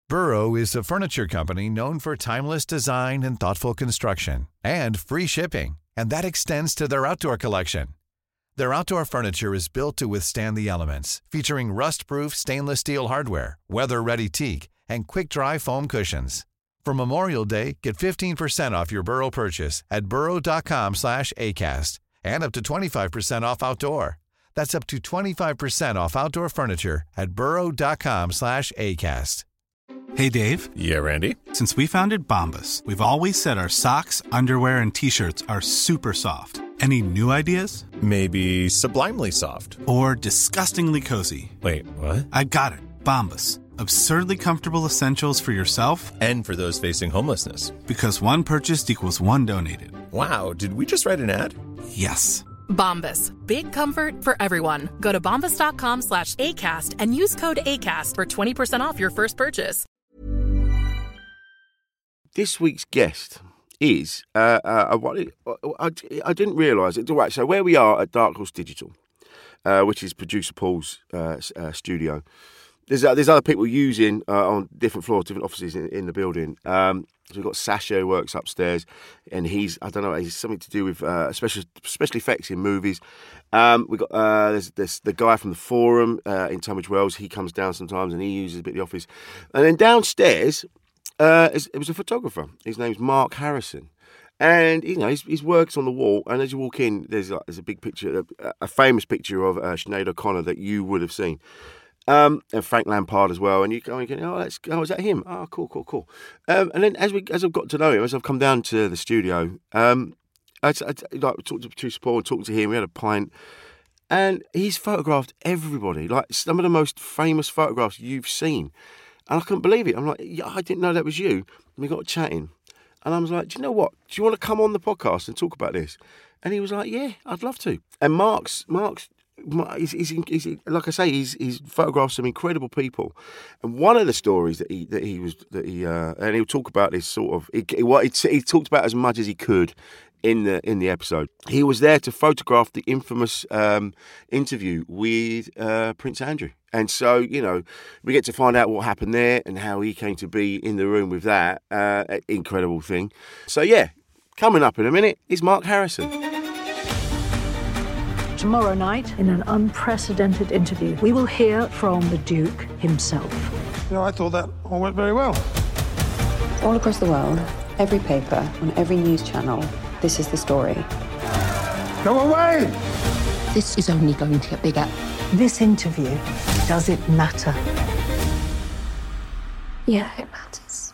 Burrow is a furniture company known for timeless design and thoughtful construction, and free shipping, and that extends to their outdoor collection. Their outdoor furniture is built to withstand the elements, featuring rust-proof stainless steel hardware, weather-ready teak, and quick-dry foam cushions. For Memorial Day, get 15% off your Burrow purchase at burrow.com/ACAST and up to 25% off outdoor. That's up to 25% off outdoor furniture at burrow.com/ACAST. Hey, Dave. Yeah, Randy. Since we founded Bombas, we've always said our socks, underwear, and T-shirts are super soft. Any new ideas? Maybe sublimely soft. Or disgustingly cozy. Wait, what? I got it. Bombas. Absurdly comfortable essentials for yourself and for those facing homelessness. Because one purchased equals one donated. Wow, did we just write an ad? Yes. Bombas. Big comfort for everyone. Go to bombas.com/ACAST and use code ACAST for 20% off your first purchase. This week's guest is, I didn't realise it. Right, so where we are at Dark Horse Digital, which is producer Paul's studio, there's other people using on different floors, different offices in the building. So we've got Sasha who works upstairs, and he's something to do with special effects in movies. We've got there's the guy from the Forum in Tunbridge Wells. He comes down sometimes and he uses a bit of the office. And then downstairs, it was a photographer. His name's Mark Harrison. And, you know, his work's on the wall. And as you walk in, there's a big picture, a famous picture of Sinead O'Connor that you would have seen. And Frank Lampard as well. And you go and go, is that him? Oh, cool. And then as I've got to know him, as I've come down to the studio, I talked to producer Paul and talked to him. We had a pint. And he's photographed everybody, like some of the most famous photographs you've seen. And I couldn't believe it. I'm like, yeah, I didn't know that was you. And we got chatting. And I was like, do you know what? Do you want to come on the podcast and talk about this? And he was like, yeah, I'd love to. And Mark's he's like I say, he's photographed some incredible people. And one of the stories that he and he'll talk about this sort of, he talked about as much as he could in the episode. He was there to photograph the infamous interview with Prince Andrew. And so, you know, we get to find out what happened there and how he came to be in the room with that incredible thing. So, yeah, coming up in a minute is Mark Harrison. Tomorrow night, in an unprecedented interview, we will hear from the Duke himself. You know, I thought that all went very well. All across the world, every paper, on every news channel, this is the story. Go away! This is only going to get bigger. This interview, does it matter? Yeah, it matters.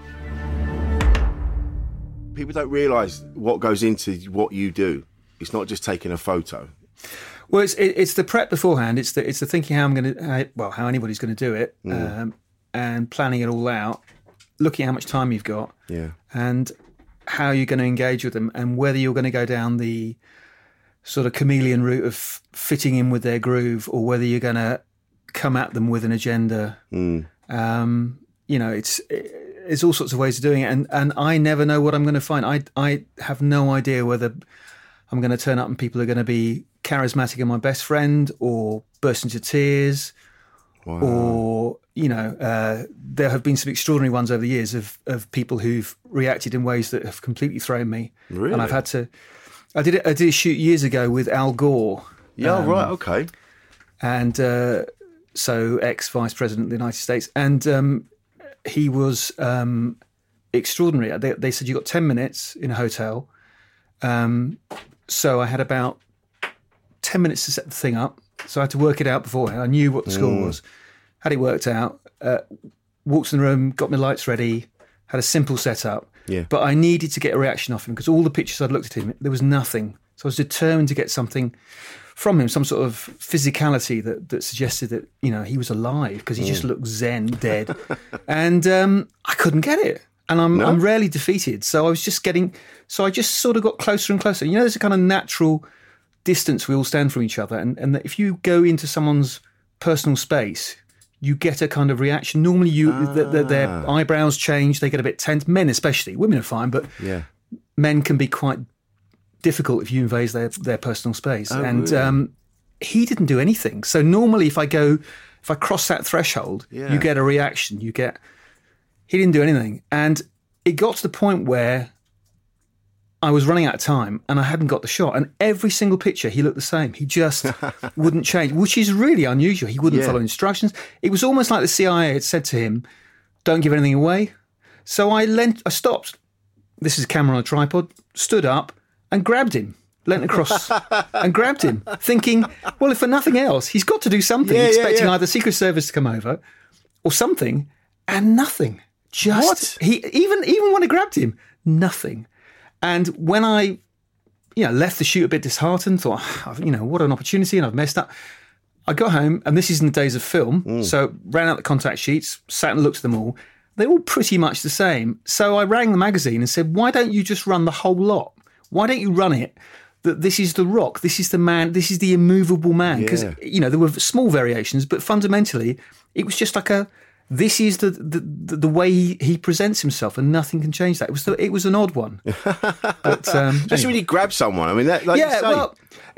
People don't realise what goes into what you do. It's not just taking a photo. Well, it's the prep beforehand. It's the thinking how anybody's going to do it, and planning it all out, looking at how much time you've got, and how you're going to engage with them, and whether you're going to go down the sort of chameleon route of fitting in with their groove, or whether you're going to come at them with an agenda. You know, it's all sorts of ways of doing it, and I never know what I'm going to find. I have no idea whether I'm going to turn up and people are going to be charismatic and my best friend, or burst into tears, or, you know, there have been some extraordinary ones over the years of people who've reacted in ways that have completely thrown me. Really? And I've had to... I did a shoot years ago with Al Gore. Yeah, right, okay. And so ex-Vice President of the United States. And he was extraordinary. They said, you got 10 minutes in a hotel. So I had about 10 minutes to set the thing up. So I had to work it out beforehand. I knew what the score was. Had it worked out. Walked in the room, got my lights ready, had a simple setup. Yeah. But I needed to get a reaction off him because all the pictures I'd looked at him, there was nothing. So I was determined to get something from him, some sort of physicality that suggested that, you know, he was alive, because he just looked zen, dead. And I couldn't get it. And I'm rarely defeated. So I just sort of got closer and closer. You know, there's a kind of natural distance we all stand from each other. And that if you go into someone's personal space, you get a kind of reaction. Normally their eyebrows change, they get a bit tense. Men especially, women are fine, but men can be quite difficult if you invade their personal space. Really? He didn't do anything. So normally if I cross that threshold, you get a reaction. You get He didn't do anything. And it got to the point where I was running out of time and I hadn't got the shot. And every single picture, he looked the same. He just wouldn't change, which is really unusual. He wouldn't follow instructions. It was almost like the CIA had said to him, don't give anything away. So I stopped. This is a camera on a tripod, stood up and grabbed him, leant across and grabbed him, thinking, well, if for nothing else, he's got to do something, expecting either Secret Service to come over or something, and nothing. Just, he even when I grabbed him, nothing. And when I, left the shoot a bit disheartened, thought, what an opportunity, and I've messed up. I got home, and this is in the days of film, so ran out the contact sheets, sat and looked at them all. They're all pretty much the same. So I rang the magazine and said, why don't you just run the whole lot? Why don't you run it that this is the Rock, this is the man, this is the immovable man? Because, there were small variations, but fundamentally, it was just like this is the way he presents himself, and nothing can change that. It was an odd one. But, especially when you grab someone. I mean, that, like you say. Well,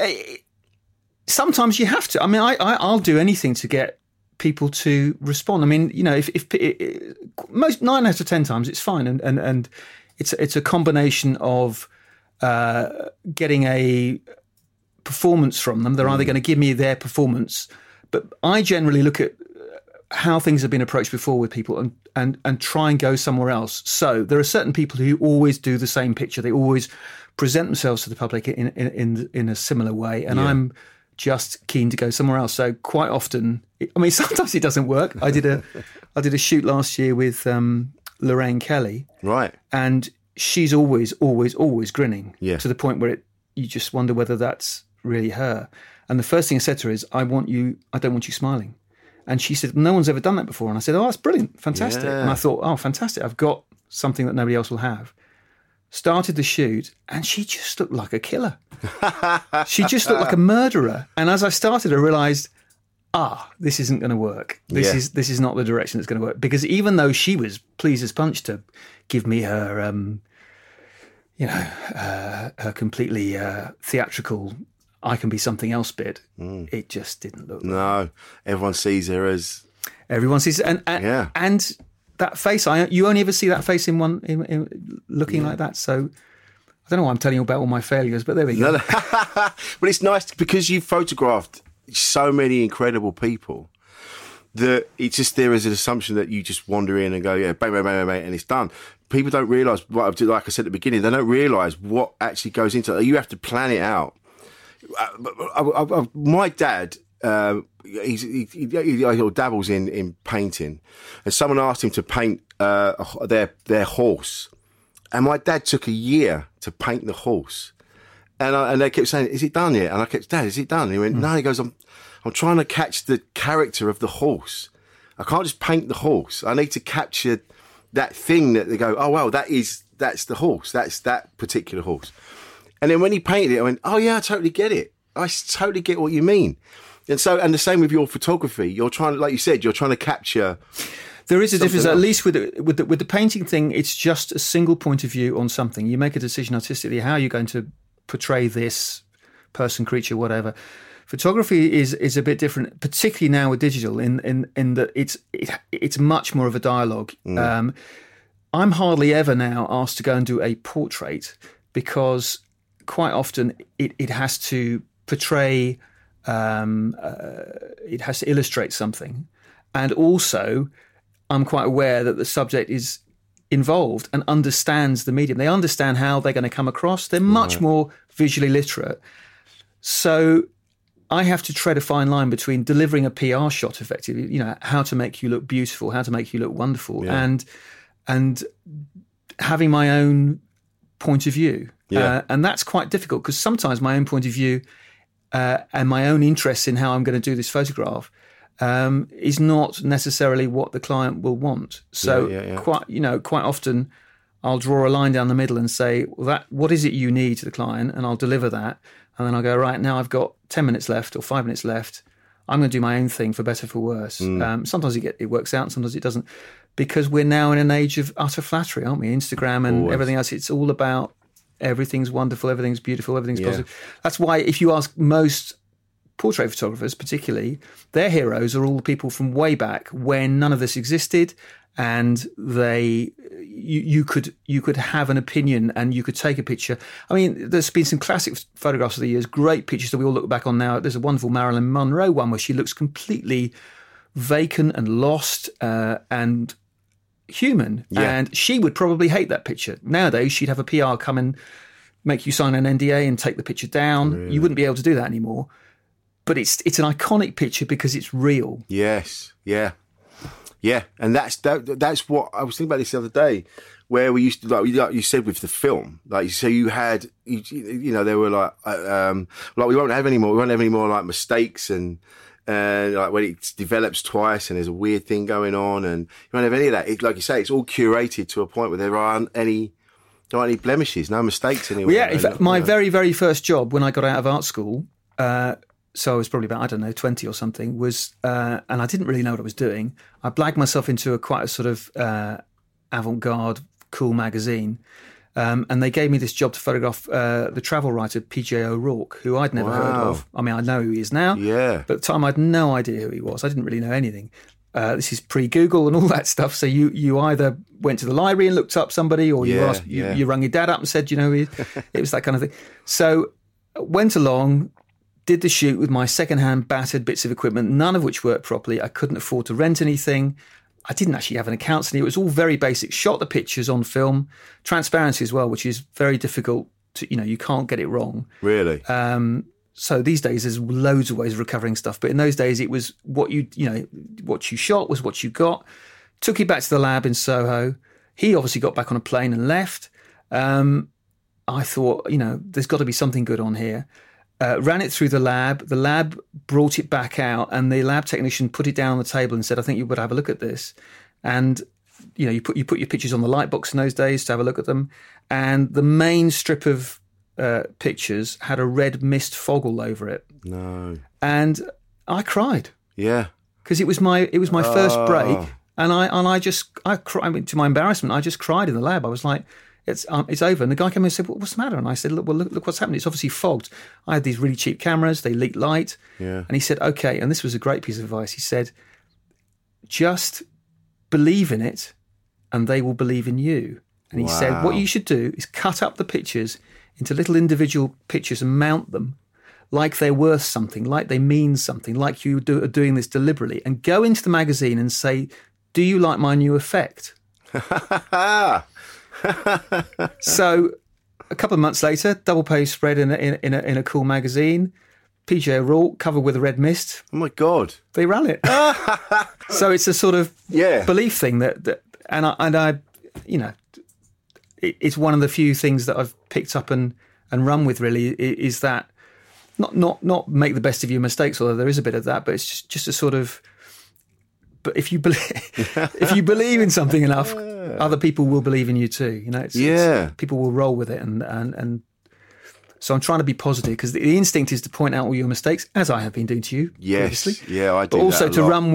sometimes you have to. I mean, I'll do anything to get people to respond. I mean, if most 9 out of 10 times it's fine, and it's a combination of getting a performance from them. They're either going to give me their performance, but I generally look at how things have been approached before with people and try and go somewhere else. So there are certain people who always do the same picture. They always present themselves to the public in a similar way, and I'm just keen to go somewhere else. So quite often, sometimes it doesn't work. I did a shoot last year with Lorraine Kelly, right? And she's always grinning, to the point where you just wonder whether that's really her. And the first thing I said to her is, I don't want you smiling. And she said, no one's ever done that before. And I said, oh, that's brilliant, fantastic. Yeah. And I thought, oh, fantastic, I've got something that nobody else will have. Started the shoot, and she just looked like a killer. She just looked like a murderer. And as I started, I realised, this isn't going to work. This is not the direction that's going to work. Because even though she was pleased as punch to give me her, her completely theatrical, I can be something else bit, it just didn't look. No, everyone sees her as. Everyone sees it, and that face. You only ever see that face in looking like that. So I don't know why I'm telling you about all my failures, but there we go. But it's nice because you photographed so many incredible people that it's just there is an assumption that you just wander in and go, bang, bang, bang, bang, and it's done. People don't realise, like I said at the beginning, they don't realise what actually goes into it. You have to plan it out. My dad, he dabbles in painting, and someone asked him to paint their horse, and my dad took a year to paint the horse, and they kept saying, "Is it done yet?" And I kept, "Dad, is it done?" And he went, "No." He goes, "I'm trying to catch the character of the horse. I can't just paint the horse. I need to capture that thing that they go, oh wow, that's the horse. That's that particular horse." And then when he painted it, I went, "Oh yeah, I totally get it. I totally get what you mean." And the same with your photography. You're trying, like you said, you're trying to capture. There is a difference, at least with the painting thing. It's just a single point of view on something. You make a decision artistically how you're going to portray this person, creature, whatever. Photography is a bit different, particularly now with digital, in that it's much more of a dialogue. I'm hardly ever now asked to go and do a portrait because quite often it has to portray, it has to illustrate something. And also, I'm quite aware that the subject is involved and understands the medium. They understand how they're going to come across. They're much more visually literate. So I have to tread a fine line between delivering a PR shot effectively, how to make you look beautiful, how to make you look wonderful, and having my own point of view. And that's quite difficult because sometimes my own point of view and my own interest in how I'm going to do this photograph is not necessarily what the client will want. So quite often I'll draw a line down the middle and say, well, what is it you need to the client? And I'll deliver that. And then I'll go, right, now I've got 10 minutes left or 5 minutes left. I'm going to do my own thing for better, for worse. Sometimes it works out, sometimes it doesn't. Because we're now in an age of utter flattery, aren't we? Instagram and everything else, it's all about everything's wonderful, everything's beautiful, everything's positive. That's why if you ask most portrait photographers particularly, their heroes are all the people from way back when none of this existed, and you could have an opinion and you could take a picture. I mean, there's been some classic photographs of the years, great pictures that we all look back on now. There's a wonderful Marilyn Monroe one where she looks completely vacant and lost and human, and she would probably hate that picture. Nowadays, she'd have a PR come and make you sign an NDA and take the picture down. Really? You wouldn't be able to do that anymore. But it's an iconic picture because it's real. Yes, yeah, and that's what I was thinking about this the other day, where we used to, like you said with the film, like so you had, you know, there were like we won't have any more like mistakes and like when it develops twice and there's a weird thing going on, and you won't have any of that. Like you say, it's all curated to a point where there aren't any blemishes, no mistakes anywhere. Well, yeah, in fact, my very, very first job when I got out of art school, so I was probably about, 20 or something, was, and I didn't really know what I was doing. I blagged myself into quite a sort of avant-garde, cool magazine. And they gave me this job to photograph the travel writer P.J. O'Rourke, who I'd never heard of. I mean, I know who he is now. Yeah. But at the time, I had no idea who he was. I didn't really know anything. This is pre-Google and all that stuff. So you either went to the library and looked up somebody, or you rang your dad up and said, it was that kind of thing. So went along, did the shoot with my second-hand battered bits of equipment, none of which worked properly. I couldn't afford to rent anything. I didn't actually have an account. It was all very basic. Shot the pictures on film, transparency as well, which is very difficult to, you can't get it wrong. Really? So these days there's loads of ways of recovering stuff. But in those days it was what you shot was what you got. Took it back to the lab in Soho. He obviously got back on a plane and left. I thought, there's got to be something good on here. Ran it through the lab. The lab brought it back out, and the lab technician put it down on the table and said, "I think you would have a look at this." And you put your pictures on the light box in those days to have a look at them. And the main strip of pictures had a red mist fog all over it. No. And I cried. Yeah. Because it was my first break, and I cried. I mean, to my embarrassment, I just cried in the lab. I was like, It's over. And the guy came in and said, what's the matter? And I said, look what's happening. It's obviously fogged. I had these really cheap cameras. They leak light. Yeah. And he said, okay. And this was a great piece of advice. He said, just believe in it and they will believe in you. And he said, what you should do is cut up the pictures into little individual pictures and mount them like they're worth something, like they mean something, like you are doing this deliberately, and go into the magazine and say, do you like my new effect? So a couple of months later, double page spread in a cool magazine, PJ O'Rourke covered with a red mist. Oh my God. They ran it. So it's a sort of belief thing that I it's one of the few things that I've picked up and run with, really, is that not make the best of your mistakes, although there is a bit of that, but it's just a sort of, but if you believe in something enough, other people will believe in you too. It's people will roll with it, and so I'm trying to be positive, because the instinct is to point out all your mistakes, as I have been doing to you. Yes, obviously. Yeah, I do. But also that a to lot. run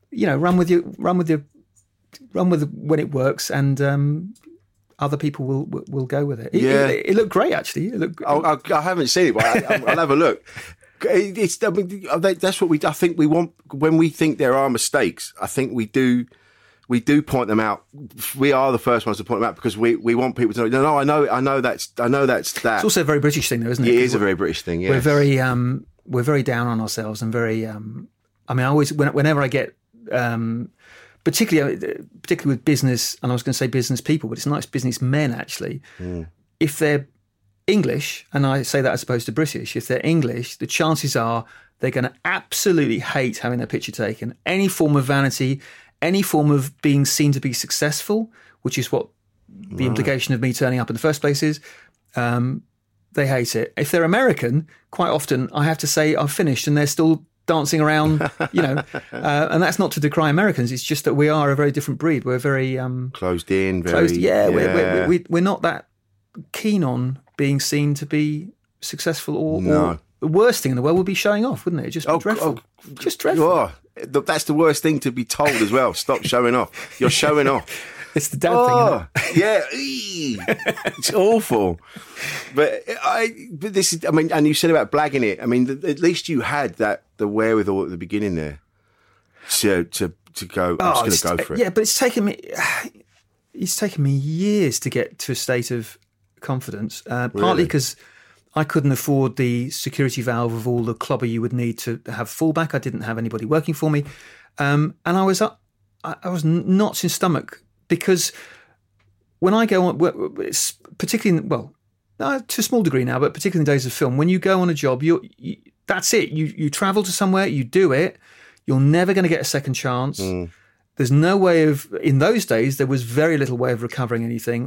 with when it works, and other people will go with it. It looked great, actually. I haven't seen it, but I'll have a look. That's what I think we want when we think there are mistakes. I think we do point them out. We are the first ones to point them out, because we want people to know. No, I know that's that. It's also a very British thing, though, isn't it? It is a very British thing. Yes. We're very down on ourselves, and very. I mean, I always whenever I get. Particularly with business, and I was going to say business people, but it's not, it's businessmen, actually. If they're English, and I say that as opposed to British, if they're English, the chances are they're going to absolutely hate having their picture taken. Any form of vanity, any form of being seen to be successful, which is what the implication of me turning up in the first place is, they hate it. If they're American, quite often I have to say I've finished, and they're still dancing around, and that's not to decry Americans. It's just that we are a very different breed. We're very closed in. We're not that keen on being seen to be successful, or the worst thing in the world would be showing off, wouldn't it? It'd just be dreadful. Just dreadful. That's the worst thing to be told as well. Stop showing off. You're showing off. It's the dad thing, isn't it? Yeah, it's awful. But this is, I mean, and you said about blagging it. I mean, at least you had the wherewithal at the beginning there to go. I'm just going to go for it. Yeah, but it's taken me years to get to a state of confidence. Partly because I couldn't afford the security valve of all the clobber you would need to have fallback. I didn't have anybody working for me, and I was knots in stomach because when I go on, it's particularly to a small degree now, but particularly in days of film, when you go on a job, that's it. You travel to somewhere, you do it. You're never going to get a second chance. There's no way of. In those days, there was very little way of recovering anything,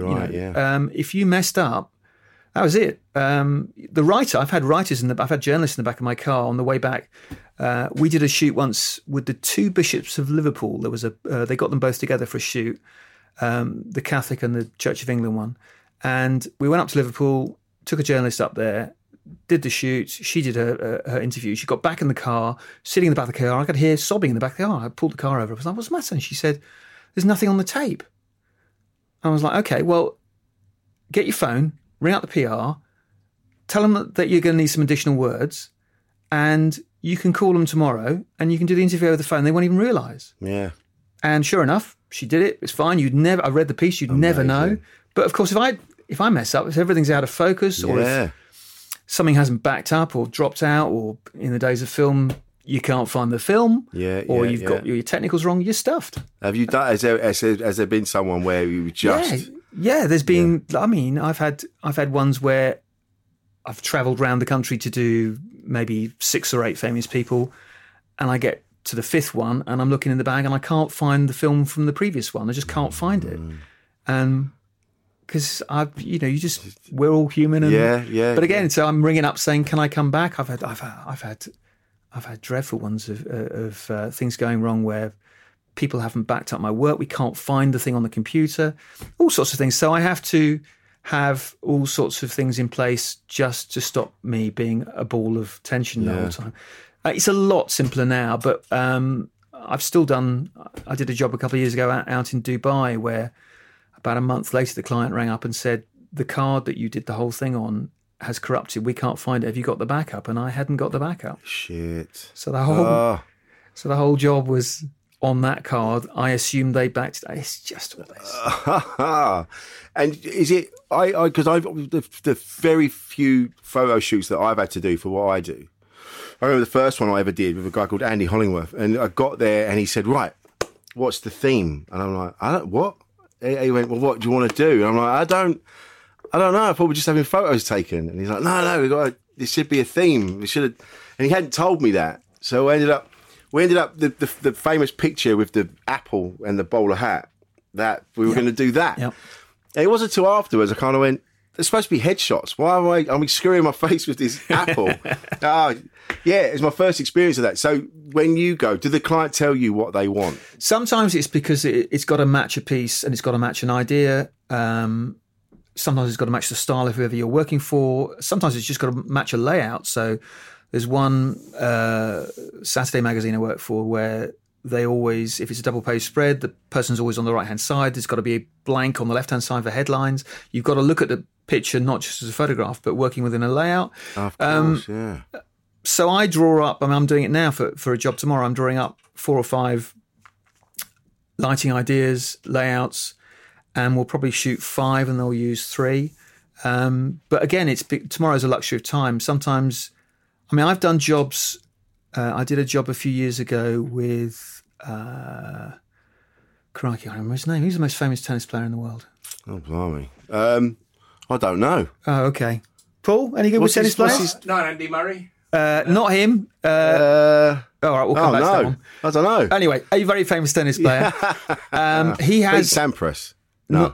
if you messed up, that was it. The writer, I've had journalists in the back of my car on the way back. We did a shoot once with the two bishops of Liverpool. There was they got them both together for a shoot, the Catholic and the Church of England one. And we went up to Liverpool, took a journalist up there, did the shoot. She did her interview. She got back in the car, sitting in the back of the car. I could hear sobbing in the back of the car. I pulled the car over. I was like, "What's the matter?" And she said, "There's nothing on the tape." I was like, "Okay, well, get your phone, ring out the PR, tell them that you're going to need some additional words, and you can call them tomorrow and you can do the interview over the phone. They won't even realise." Yeah. And sure enough, she did it. It's fine. I read the piece. You'd never know. But of course, if I mess up, if everything's out of focus, or if something hasn't backed up or dropped out, or in the days of film, you can't find the film, or you've got your technicals wrong, you're stuffed. Have you done? Has there been someone where you just? Yeah. There's been. I mean, I've had ones where I've travelled around the country to do maybe 6 or 8 famous people, and I get to the 5th one, and I'm looking in the bag, and I can't find the film from the previous one. I just can't find it, and. Because we're all human, and But again, so I'm ringing up saying, "Can I come back?" I've had dreadful ones of things going wrong where people haven't backed up my work. We can't find the thing on the computer, all sorts of things. So I have to have all sorts of things in place just to stop me being a ball of tension the whole time. It's a lot simpler now, but I've still done. I did a job a couple of years ago out in Dubai where. About a month later, the client rang up and said, "The card that you did the whole thing on has corrupted. We can't find it. Have you got the backup?" And I hadn't got the backup. Shit. So the whole job was on that card. I assumed they backed it. It's just all this. And is it? Because I've the very few photo shoots that I've had to do for what I do. I remember the first one I ever did with a guy called Andy Hollingworth, and I got there and he said, "Right, what's the theme?" And I'm like, "What?" He went, "Well, what do you want to do?" And I'm like, I don't know. I thought we're just having photos taken. And he's like, no, there should be a theme. We should have. And he hadn't told me that. So we ended up the famous picture with the apple and the bowler hat. That we were going to do that. Yep. And it wasn't until afterwards I kind of went, "There's supposed to be headshots. Why am I screwing my face with this apple?" It's my first experience of that. So when you go, do the client tell you what they want? Sometimes it's because it's got to match a piece and it's got to match an idea. Sometimes it's got to match the style of whoever you're working for. Sometimes it's just got to match a layout. So there's one Saturday magazine I work for where they always, if it's a double page spread, the person's always on the right-hand side. There's got to be a blank on the left-hand side for headlines. You've got to look at the picture not just as a photograph, but working within a layout. Of course, So I draw up, I'm doing it now for a job tomorrow, I'm drawing up 4 or 5 lighting ideas, layouts, and we'll probably shoot 5 and they'll use 3. But again, tomorrow's a luxury of time. Sometimes, I've done jobs, I did a job a few years ago with, crikey, I remember his name. Who's the most famous tennis player in the world? Oh, blimey. I don't know. Oh, okay. Paul, any good with tennis players? No, Andy Murray. Not him. All right, we'll come back to that one. I don't know. Anyway, a very famous tennis player. He has... Pete Sampras. No.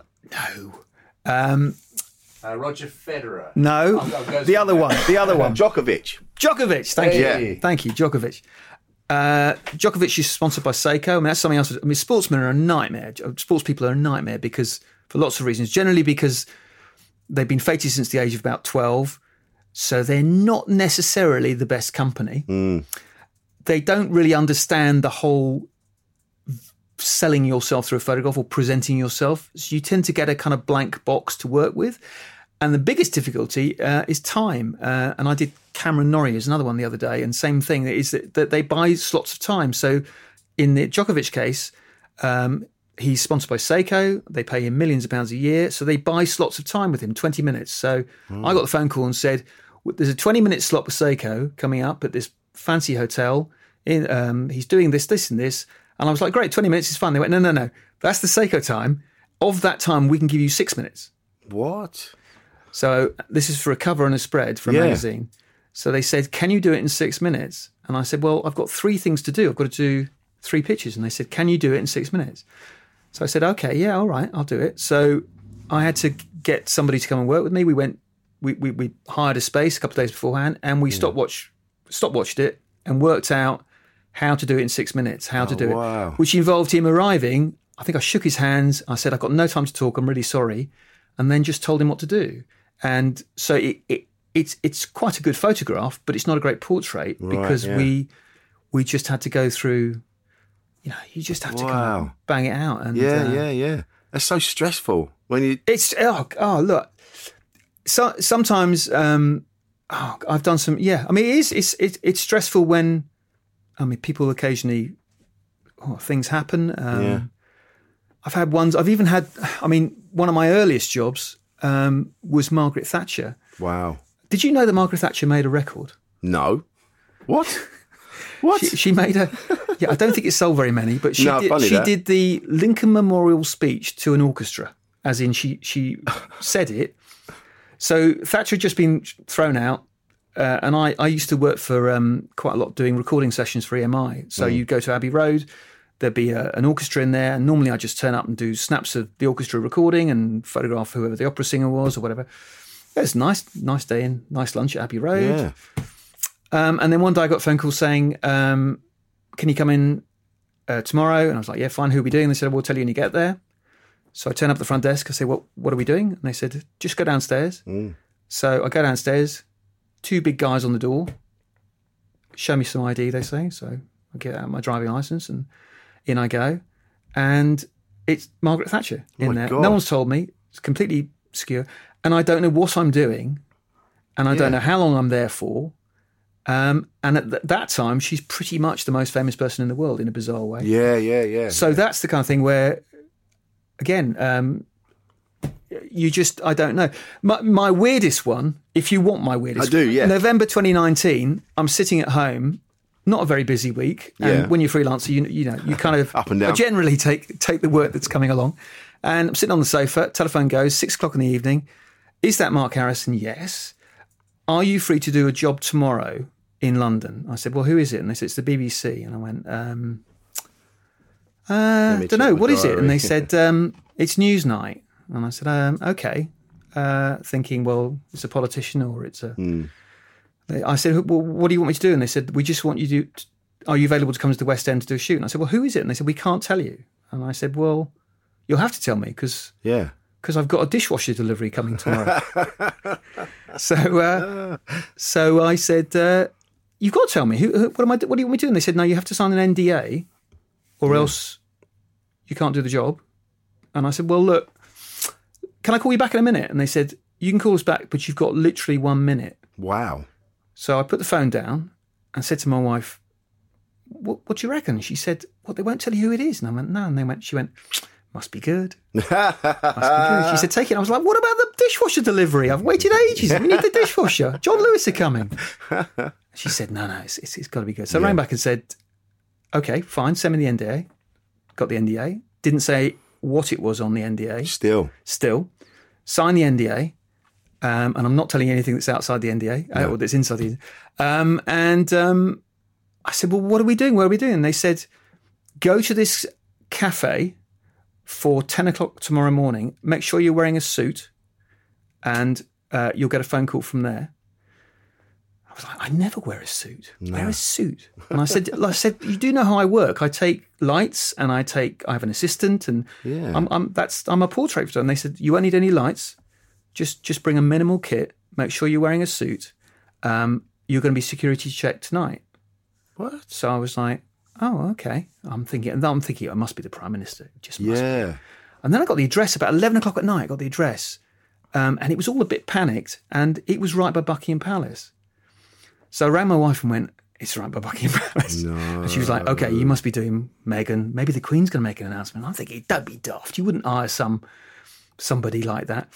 Roger Federer. No. The other one. Djokovic. Thank you. Thank you, Djokovic. Djokovic is sponsored by Seiko. That's something else. Sportsmen are a nightmare. Sports people are a nightmare because, for lots of reasons. Generally because they've been fated since the age of about 12. So they're not necessarily the best company. They don't really understand the whole selling yourself through a photograph or presenting yourself. So you tend to get a kind of blank box to work with. And the biggest difficulty is time. And I did Cameron Norrie as another one the other day, and same thing is that they buy slots of time. So in the Djokovic case, he's sponsored by Seiko. They pay him millions of pounds a year. So they buy slots of time with him, 20 minutes. So I got the phone call and said, there's a 20-minute slot with Seiko coming up at this fancy hotel. He's doing this, this and this. And I was like, great, 20 minutes is fun. They went, no. That's the Seiko time. Of that time, we can give you 6 minutes. What? So this is for a cover and a spread for a magazine. So they said, can you do it in 6 minutes? And I said, well, I've got 3 things to do. I've got to do 3 pictures. And they said, can you do it in 6 minutes? So I said, okay, yeah, all right, I'll do it. So I had to get somebody to come and work with me. We hired a space a couple of days beforehand, and we stopwatched it and worked out how to do it in 6 minutes, how to do it, which involved him arriving. I think I shook his hands. I said, I've got no time to talk. I'm really sorry. And then just told him what to do. And so it's quite a good photograph, but it's not a great portrait because we just had to go through, you just have to kind of bang it out. And yeah. That's so stressful when you... It's, look. So sometimes, I've done some, I mean, it's stressful when, people occasionally, things happen. I've even had, one of my earliest jobs was Margaret Thatcher. Wow. Did you know that Margaret Thatcher made a record? No. What? What? She made a, I don't think it sold very many, but she did the Lincoln Memorial speech to an orchestra, as in she said it. So Thatcher had just been thrown out, and I used to work for quite a lot doing recording sessions for EMI. So you'd go to Abbey Road, there'd be an orchestra in there, and normally I'd just turn up and do snaps of the orchestra recording and photograph whoever the opera singer was or whatever. It was nice day in, nice lunch at Abbey Road. Yeah. And then one day I got a phone call saying, can you come in tomorrow? And I was like, yeah, fine, who are we doing? They said, we'll tell you when you get there. So I turn up at the front desk. I say, what are we doing? And they said, just go downstairs. So I go downstairs, 2 big guys on the door. Show me some ID, they say. So I get out my driving licence and in I go. And it's Margaret Thatcher in there. God. No one's told me. It's completely obscure. And I don't know what I'm doing. And I don't know how long I'm there for. And at that time, she's pretty much the most famous person in the world in a bizarre way. Yeah. So that's the kind of thing where... Again, I don't know. My weirdest one, if you want my weirdest. I do, yeah. November 2019, I'm sitting at home, not a very busy week. And when you're a freelancer, you kind of up and down. Generally take the work that's coming along. And I'm sitting on the sofa, telephone goes, 6:00 in the evening. Is that Mark Harrison? Yes. Are you free to do a job tomorrow in London? I said, well, who is it? And they said, it's the BBC. And I went, don't know, what is it? And they said, it's Newsnight. And I said, okay. Thinking, well, it's a politician or it's a... I said, well, what do you want me to do? And they said, we just want you to... Are you available to come to the West End to do a shoot? And I said, well, who is it? And they said, we can't tell you. And I said, well, you'll have to tell me because I've got a dishwasher delivery coming tomorrow. So I said, you've got to tell me. What do you want me to do? And they said, no, you have to sign an NDA or else you can't do the job. And I said, well, look, can I call you back in a minute? And they said, you can call us back, but you've got literally 1 minute. Wow. So I put the phone down and said to my wife, what do you reckon? She said, well, they won't tell you who it is. And I went, no. And she went, must be good. Must be good. She said, take it. And I was like, what about the dishwasher delivery? I've waited ages. We need the dishwasher. John Lewis are coming. She said, no, it's got to be good. So I rang back and said, okay, fine, send me the NDA. Got the NDA. Didn't say what it was on the NDA. Still. Signed the NDA. And I'm not telling you anything that's outside the NDA or that's inside the NDA. I said, well, what are we doing? Where are we doing? And they said, go to this cafe for 10 o'clock tomorrow morning. Make sure you're wearing a suit and you'll get a phone call from there. I was like, I never wear a suit. No. Wear a suit. And I said, you do know how I work. I take lights and I have an assistant and I'm a portrait photographer. And they said, you won't need any lights. Just bring a minimal kit. Make sure you're wearing a suit. You're going to be security checked tonight. What? So I was like, oh, okay. I'm thinking it must be the Prime Minister. It just must be. Yeah. And then I got the address about 11 o'clock at night. I got the address. And it was all a bit panicked. And it was right by Buckingham Palace. So I rang my wife and went, it's right by Buckingham Palace. No. And she was like, okay, you must be doing Meghan. Maybe the Queen's going to make an announcement. I'm thinking, don't be daft. You wouldn't hire somebody like that.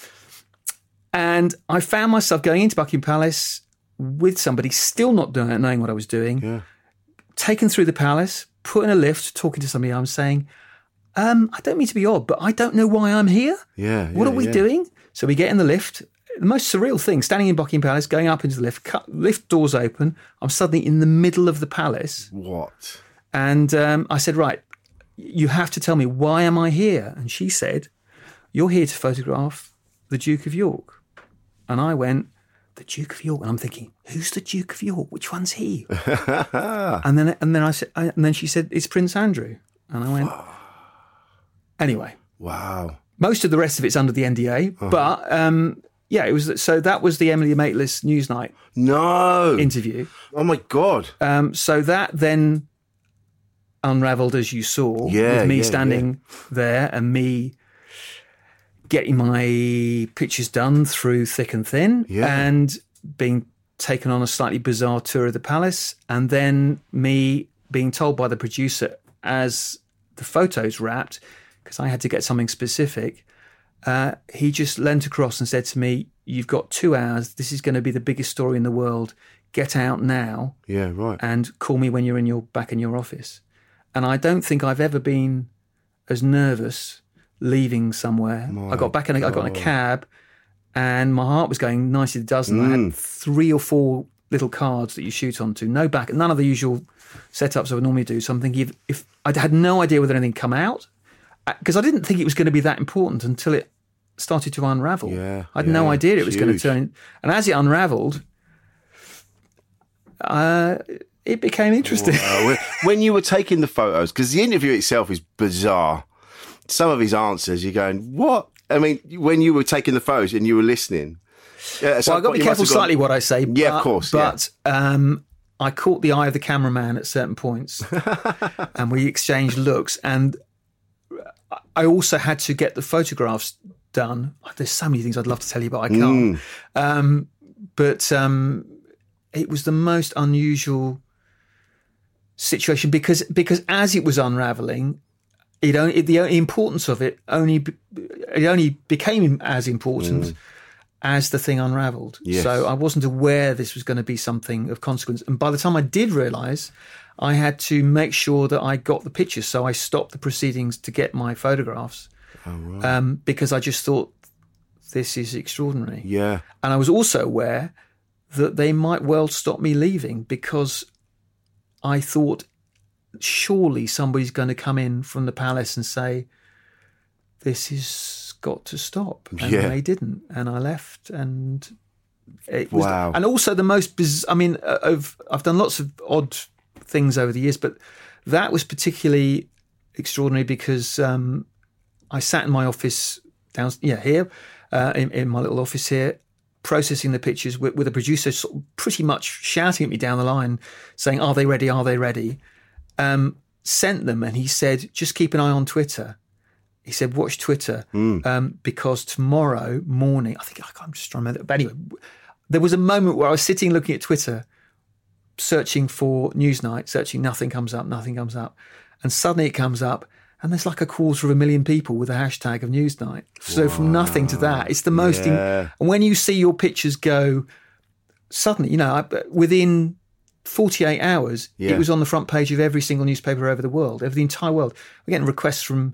And I found myself going into Buckingham Palace with somebody, still not knowing what I was doing, taken through the palace, put in a lift, talking to somebody. I'm saying, I don't mean to be odd, but I don't know why I'm here. What are we doing? So we get in the lift. The most surreal thing, standing in Buckingham Palace, going up into the lift, lift doors open. I'm suddenly in the middle of the palace. What? And I said, right, you have to tell me, why am I here? And she said, you're here to photograph the Duke of York. And I went, the Duke of York? And I'm thinking, who's the Duke of York? Which one's he? and then she said, it's Prince Andrew. And I went, anyway. Wow. Most of the rest of it's under the NDA, but yeah, it was. So that was the Emily Maitlis Newsnight interview. Oh my God! So that then unravelled, as you saw, with me standing there and me getting my pictures done through thick and thin, and being taken on a slightly bizarre tour of the palace, and then me being told by the producer as the photos wrapped, because I had to get something specific, he just leant across and said to me, you've got 2 hours. This is going to be the biggest story in the world. Get out now. Yeah, right. And call me when you're back in your office. And I don't think I've ever been as nervous leaving somewhere. I got back and I got in a cab and my heart was going nicely a dozen. I had 3 or 4 little cards that you shoot onto. None of the usual setups I would normally do. So I'm thinking if I had no idea whether anything come out, because I didn't think it was going to be that important until it started to unravel. I had no idea it was going to turn in. And as it unravelled, it became interesting. Wow. When you were taking the photos, because the interview itself is bizarre, some of his answers, you're going, what? I mean, when you were taking the photos and you were listening. Well, I've got to be careful slightly what I say. Yeah, of course. But I caught the eye of the cameraman at certain points and we exchanged looks. And I also had to get the photographs done. There's so many things I'd love to tell you, but I can't. But it was the most unusual situation because as it was unravelling, the importance of it only became as important as the thing unravelled. Yes. So I wasn't aware this was going to be something of consequence. And by the time I did realise, I had to make sure that I got the pictures. So I stopped the proceedings to get my photographs. Oh, right. Because I just thought, this is extraordinary. Yeah. And I was also aware that they might well stop me leaving because I thought surely somebody's going to come in from the palace and say, this has got to stop. And they didn't. And I left and it was... Wow. And also the most bizarre... I mean, I've done lots of odd things over the years, but that was particularly extraordinary because I sat in my office here, in my little office here, processing the pictures with a producer sort of pretty much shouting at me down the line, saying, are they ready? Are they ready? Sent them and he said, just keep an eye on Twitter. He said, watch Twitter because tomorrow morning, I'm just trying to remember. But anyway, there was a moment where I was sitting looking at Twitter, searching for Newsnight, searching, nothing comes up. And suddenly it comes up and there's like 250,000 people with a hashtag of Newsnight. So from nothing to that, it's the most... And when you see your pictures go, suddenly, within 48 hours, it was on the front page of every single newspaper over the world, over the entire world. We're getting requests from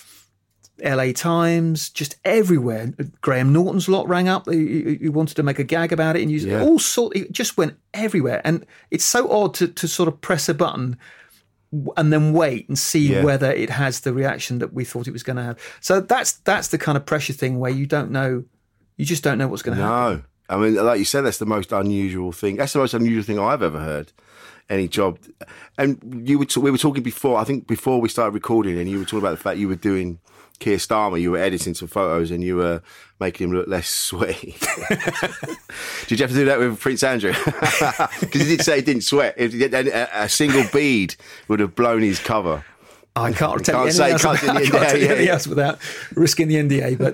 LA Times, just everywhere. Graham Norton's lot rang up. He wanted to make a gag about it and use all sort. It just went everywhere, and it's so odd to sort of press a button and then wait and see whether it has the reaction that we thought it was going to have. So that's the kind of pressure thing where you just don't know what's going to happen. I mean, like you said, that's the most unusual thing. That's the most unusual thing I've ever heard. Any job. And we were talking before, I think before we started recording, and you were talking about the fact you were doing Keir Starmer, you were editing some photos and you were making him look less sweaty. Did you have to do that with Prince Andrew? Because he did say he didn't sweat. A single bead would have blown his cover. I can't tell you anything else without risking the NDA. But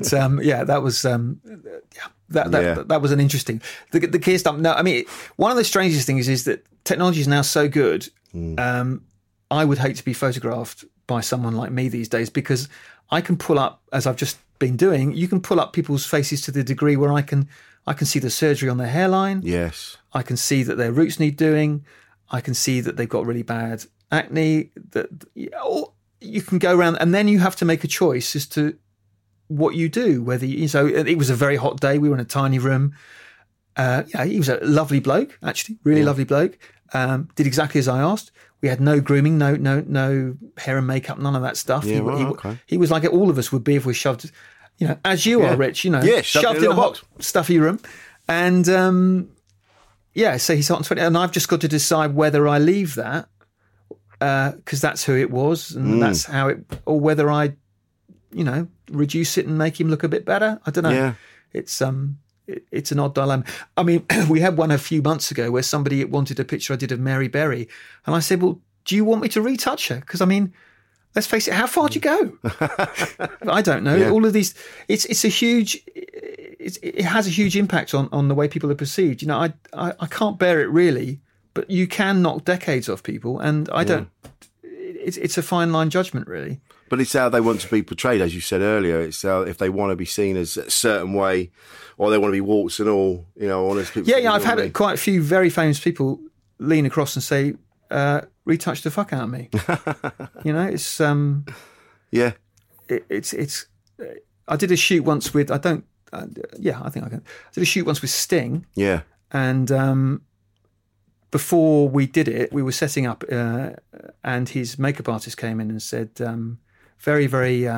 that was an interesting. The Keir Starmer. No, I mean, one of the strangest things is that technology is now so good. I would hate to be photographed by someone like me these days, because I can pull up, as I've just been doing, you can pull up people's faces to the degree where I can see the surgery on their hairline. Yes. I can see that their roots need doing. I can see that they've got really bad acne. That you can go around, and then you have to make a choice as to what you do. Whether so it was a very hot day. We were in a tiny room. He was a lovely bloke, actually, really lovely bloke. Did exactly as I asked. We had no grooming, no hair and makeup, none of that stuff. Yeah, he was like all of us would be if we shoved, as you are, Rich, shoved in a hot, stuffy room. And, so he's hot and sweaty. And I've just got to decide whether I leave that, because that's who it was, and that's how it, or whether I, reduce it and make him look a bit better. I don't know. Yeah. It's an odd dilemma. I mean, we had one a few months ago where somebody wanted a picture I did of Mary Berry. And I said, well, do you want me to retouch her? Because, I mean, let's face it, how far do you go? I don't know. Yeah. All of these, it has a huge impact on the way people are perceived. I can't bear it really, but you can knock decades off people. And I don't, it's a fine line judgment, really. But it's how they want to be portrayed, as you said earlier. It's how, if they want to be seen as a certain way, or they want to be warts and all, honest people. Yeah, I've had quite a few very famous people lean across and say, retouch the fuck out of me. It's... It's... I did a shoot once with... I think I can. I did a shoot once with Sting. Yeah. And before we did it, we were setting up, and his makeup artist came in and said... very, very,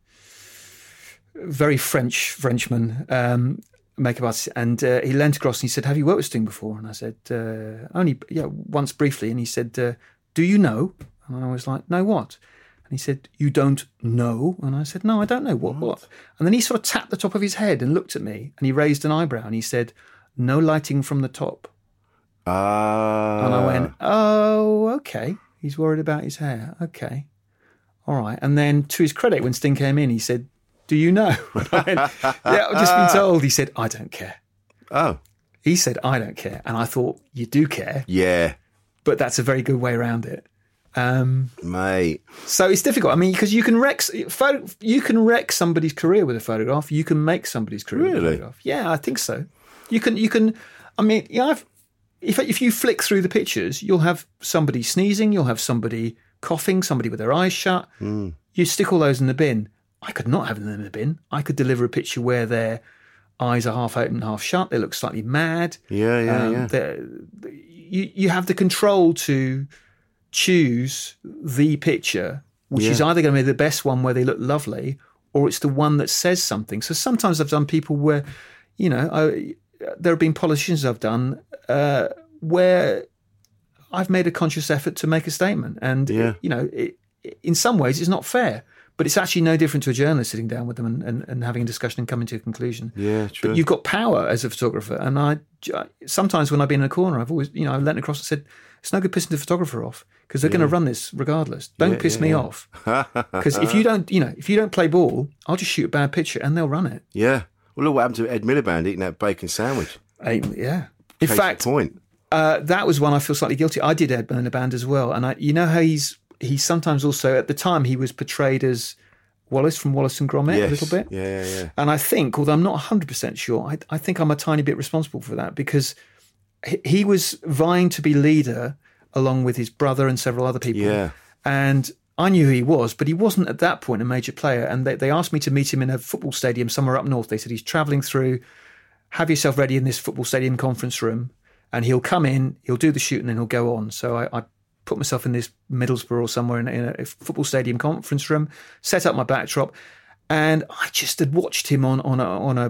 very Frenchman makeup artist, and he leant across and he said, "Have you worked with Sting before?" And I said, "Only, once briefly." And he said, "Do you know?" And I was like, "No, what?" And he said, "You don't know?" And I said, "No, I don't know what." And then he sort of tapped the top of his head and looked at me, and he raised an eyebrow and he said, "No lighting from the top." And I went, "Oh, okay. He's worried about his hair. Okay. All right." And then, to his credit, when Sting came in, he said, "Do you know?" And I went, "Yeah, I've just been told." He said, "I don't care." Oh. He said, "I don't care." And I thought, you do care. Yeah. But that's a very good way around it. Mate. So it's difficult. I mean, because you can wreck somebody's career with a photograph. You can make somebody's career with a photograph. Yeah, I think so. You can. I mean, if you flick through the pictures, you'll have somebody sneezing, you'll have somebody coughing, somebody with their eyes shut. You stick all those in the bin. I could not have them in the bin. I could deliver a picture where their eyes are half open, half shut. They look slightly mad. Yeah. You have the control to choose the picture, which is either going to be the best one where they look lovely, or it's the one that says something. So sometimes I've done people where, there have been politicians I've done where I've made a conscious effort to make a statement. And, in some ways it's not fair, but it's actually no different to a journalist sitting down with them and having a discussion and coming to a conclusion. Yeah, true. But you've got power as a photographer. And I sometimes when I've been in a corner, I've always, I've leant across and said, it's no good pissing the photographer off because they're going to run this regardless. Don't piss me off. Because if you don't play ball, I'll just shoot a bad picture and they'll run it. Yeah. Well, look what happened to Ed Miliband eating that bacon sandwich. Yeah. In fact, point. That was one I feel slightly guilty. I did Ed Miliband as well. And how he's sometimes also, at the time, he was portrayed as Wallace from Wallace and Gromit a little bit. Yeah. And I think, although I'm not 100% sure, I think I'm a tiny bit responsible for that because he was vying to be leader along with his brother and several other people. Yeah. And I knew who he was, but he wasn't at that point a major player. And they asked me to meet him in a football stadium somewhere up north. They said, he's travelling through, have yourself ready in this football stadium conference room. And he'll come in, he'll do the shoot, and then he'll go on. So I put myself in this Middlesbrough or somewhere in a football stadium conference room, set up my backdrop, and I just had watched him on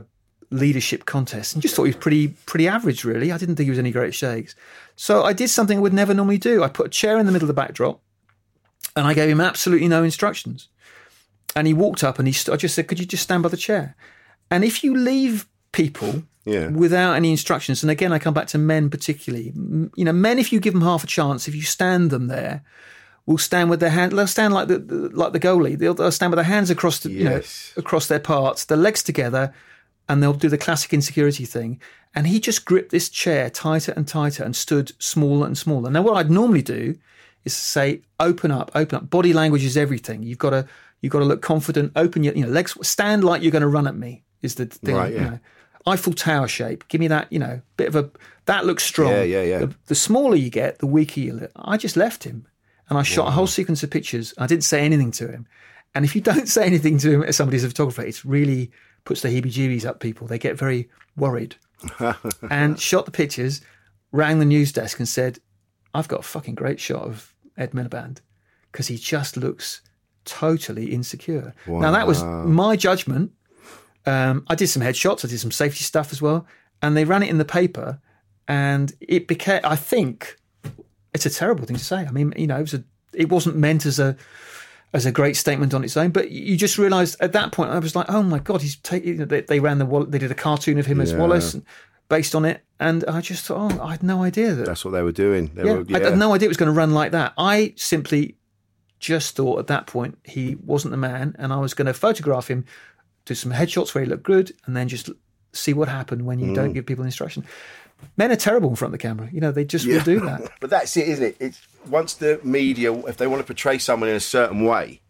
leadership contests and just thought he was pretty average, really. I didn't think he was any great shakes. So I did something I would never normally do. I put a chair in the middle of the backdrop and I gave him absolutely no instructions. And he walked up and I just said, could you just stand by the chair? And if you leave people without any instructions, and again, I come back to men particularly, men, if you give them half a chance, if you stand them there, will stand with their hand. They'll stand like the goalie. They'll stand with their hands across across their parts, their legs together, and they'll do the classic insecurity thing. And he just gripped this chair tighter and tighter and stood smaller and smaller. Now, what I'd normally do is say, open up. Body language is everything. You've got to look confident. Open your legs. Stand like you're going to run at me. Is the thing. Right, yeah. Eiffel Tower shape. Give me that. Bit of a that looks strong. Yeah. The smaller you get, the weaker you look. I just left him. And I shot a whole sequence of pictures. I didn't say anything to him. And if you don't say anything to him as somebody as a photographer, it really puts the heebie-jeebies up people. They get very worried. And shot the pictures, rang the news desk and said, I've got a fucking great shot of Ed Miliband because he just looks totally insecure. Wow. Now, that was my judgment. I did some headshots. I did some safety stuff as well. And they ran it in the paper. And it became, I think... It's a terrible thing to say. I mean, it wasn't meant as a great statement on its own, but you just realised at that point, I was like, oh my God, he's taking. They ran they did a cartoon of him as Wallace based on it, and I just thought, I had no idea that's what they were doing. I had no idea it was going to run like that. I simply just thought at that point he wasn't the man, and I was going to photograph him, do some headshots where he looked good, and then just see what happened when you don't give people instruction. Men are terrible in front of the camera. They just will do that. But that's it, isn't it? It's once the media, if they want to portray someone in a certain way,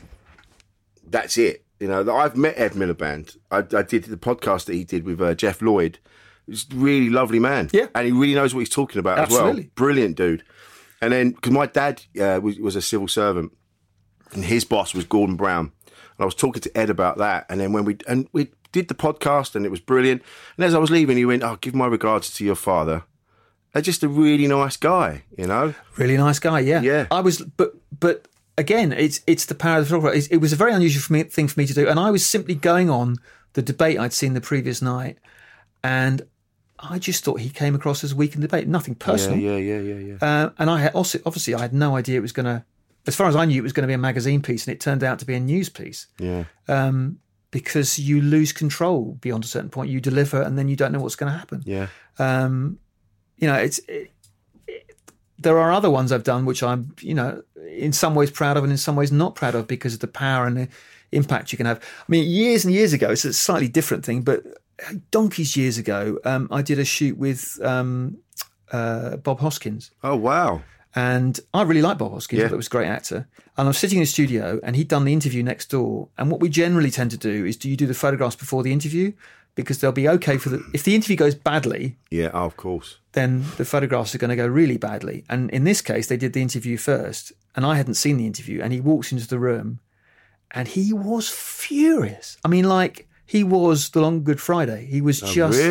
that's it. I've met Ed Miliband. I did the podcast that he did with Jeff Lloyd. He's a really lovely man. Yeah. And he really knows what he's talking about as well. Brilliant dude. And then, because my dad was a civil servant, and his boss was Gordon Brown. And I was talking to Ed about that. And then when we did the podcast and it was brilliant. And as I was leaving, he went, give my regards to your father. They're just a really nice guy, Really nice guy, yeah. Yeah. I was, but again, it's the power of the photographer. It was a very unusual thing for me to do. And I was simply going on the debate I'd seen the previous night. And I just thought he came across as weak in debate. Nothing personal. Yeah. And I had obviously I had no idea it was going to, as far as I knew, it was going to be a magazine piece. And it turned out to be a news piece. Yeah. Because you lose control beyond a certain point. You deliver and then you don't know what's going to happen. Yeah. There are other ones I've done which I'm, in some ways proud of and in some ways not proud of because of the power and the impact you can have. I mean, years and years ago, it's a slightly different thing, but donkey's years ago, I did a shoot with Bob Hoskins. Oh, wow. And I really like Bob Hoskins. I thought he was a great actor. And I was sitting in the studio and he'd done the interview next door. And what we generally tend to do is, do you do the photographs before the interview? Because they'll be okay if the interview goes badly. Yeah, of course. Then the photographs are going to go really badly. And in this case, they did the interview first. And I hadn't seen the interview. And he walks into the room and he was furious. I mean, like, he was the Long Good Friday. He was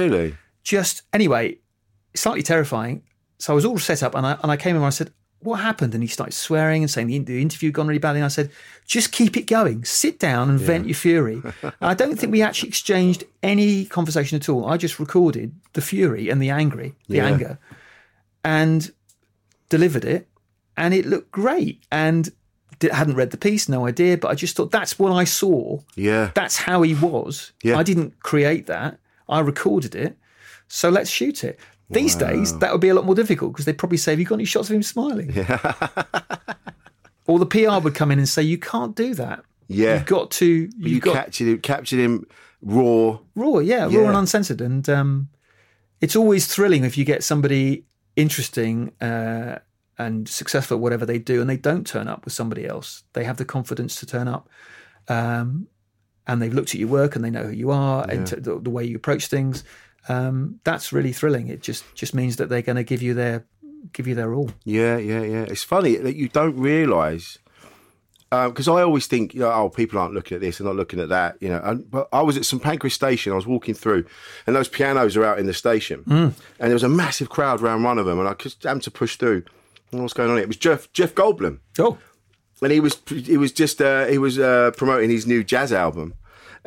anyway, slightly terrifying. So I was all set up and I came in and I said, what happened? And he started swearing and saying the interview had gone really badly. And I said, just keep it going. Sit down and vent your fury. I don't think we actually exchanged any conversation at all. I just recorded the fury and the anger, and delivered it. And it looked great. And hadn't read the piece, no idea. But I just thought that's what I saw. Yeah. That's how he was. Yeah. I didn't create that. I recorded it. So let's shoot it. These days, that would be a lot more difficult because they'd probably say, have you got any shots of him smiling? Yeah. Or the PR would come in and say, you can't do that. Yeah. You've got to... captured him raw. Raw and uncensored. And it's always thrilling if you get somebody interesting and successful at whatever they do and they don't turn up with somebody else. They have the confidence to turn up and they've looked at your work and they know who you are and the way you approach things. That's really thrilling. It just means that they're going to give you their all. Yeah. It's funny that you don't realise because I always think, people aren't looking at this, they're not looking at that, But I was at St Pancras Station. I was walking through, and those pianos are out in the station, and there was a massive crowd around one of them, and I just happened to push through. What's going on? It was Jeff Goldblum. Oh, and he was promoting his new jazz album.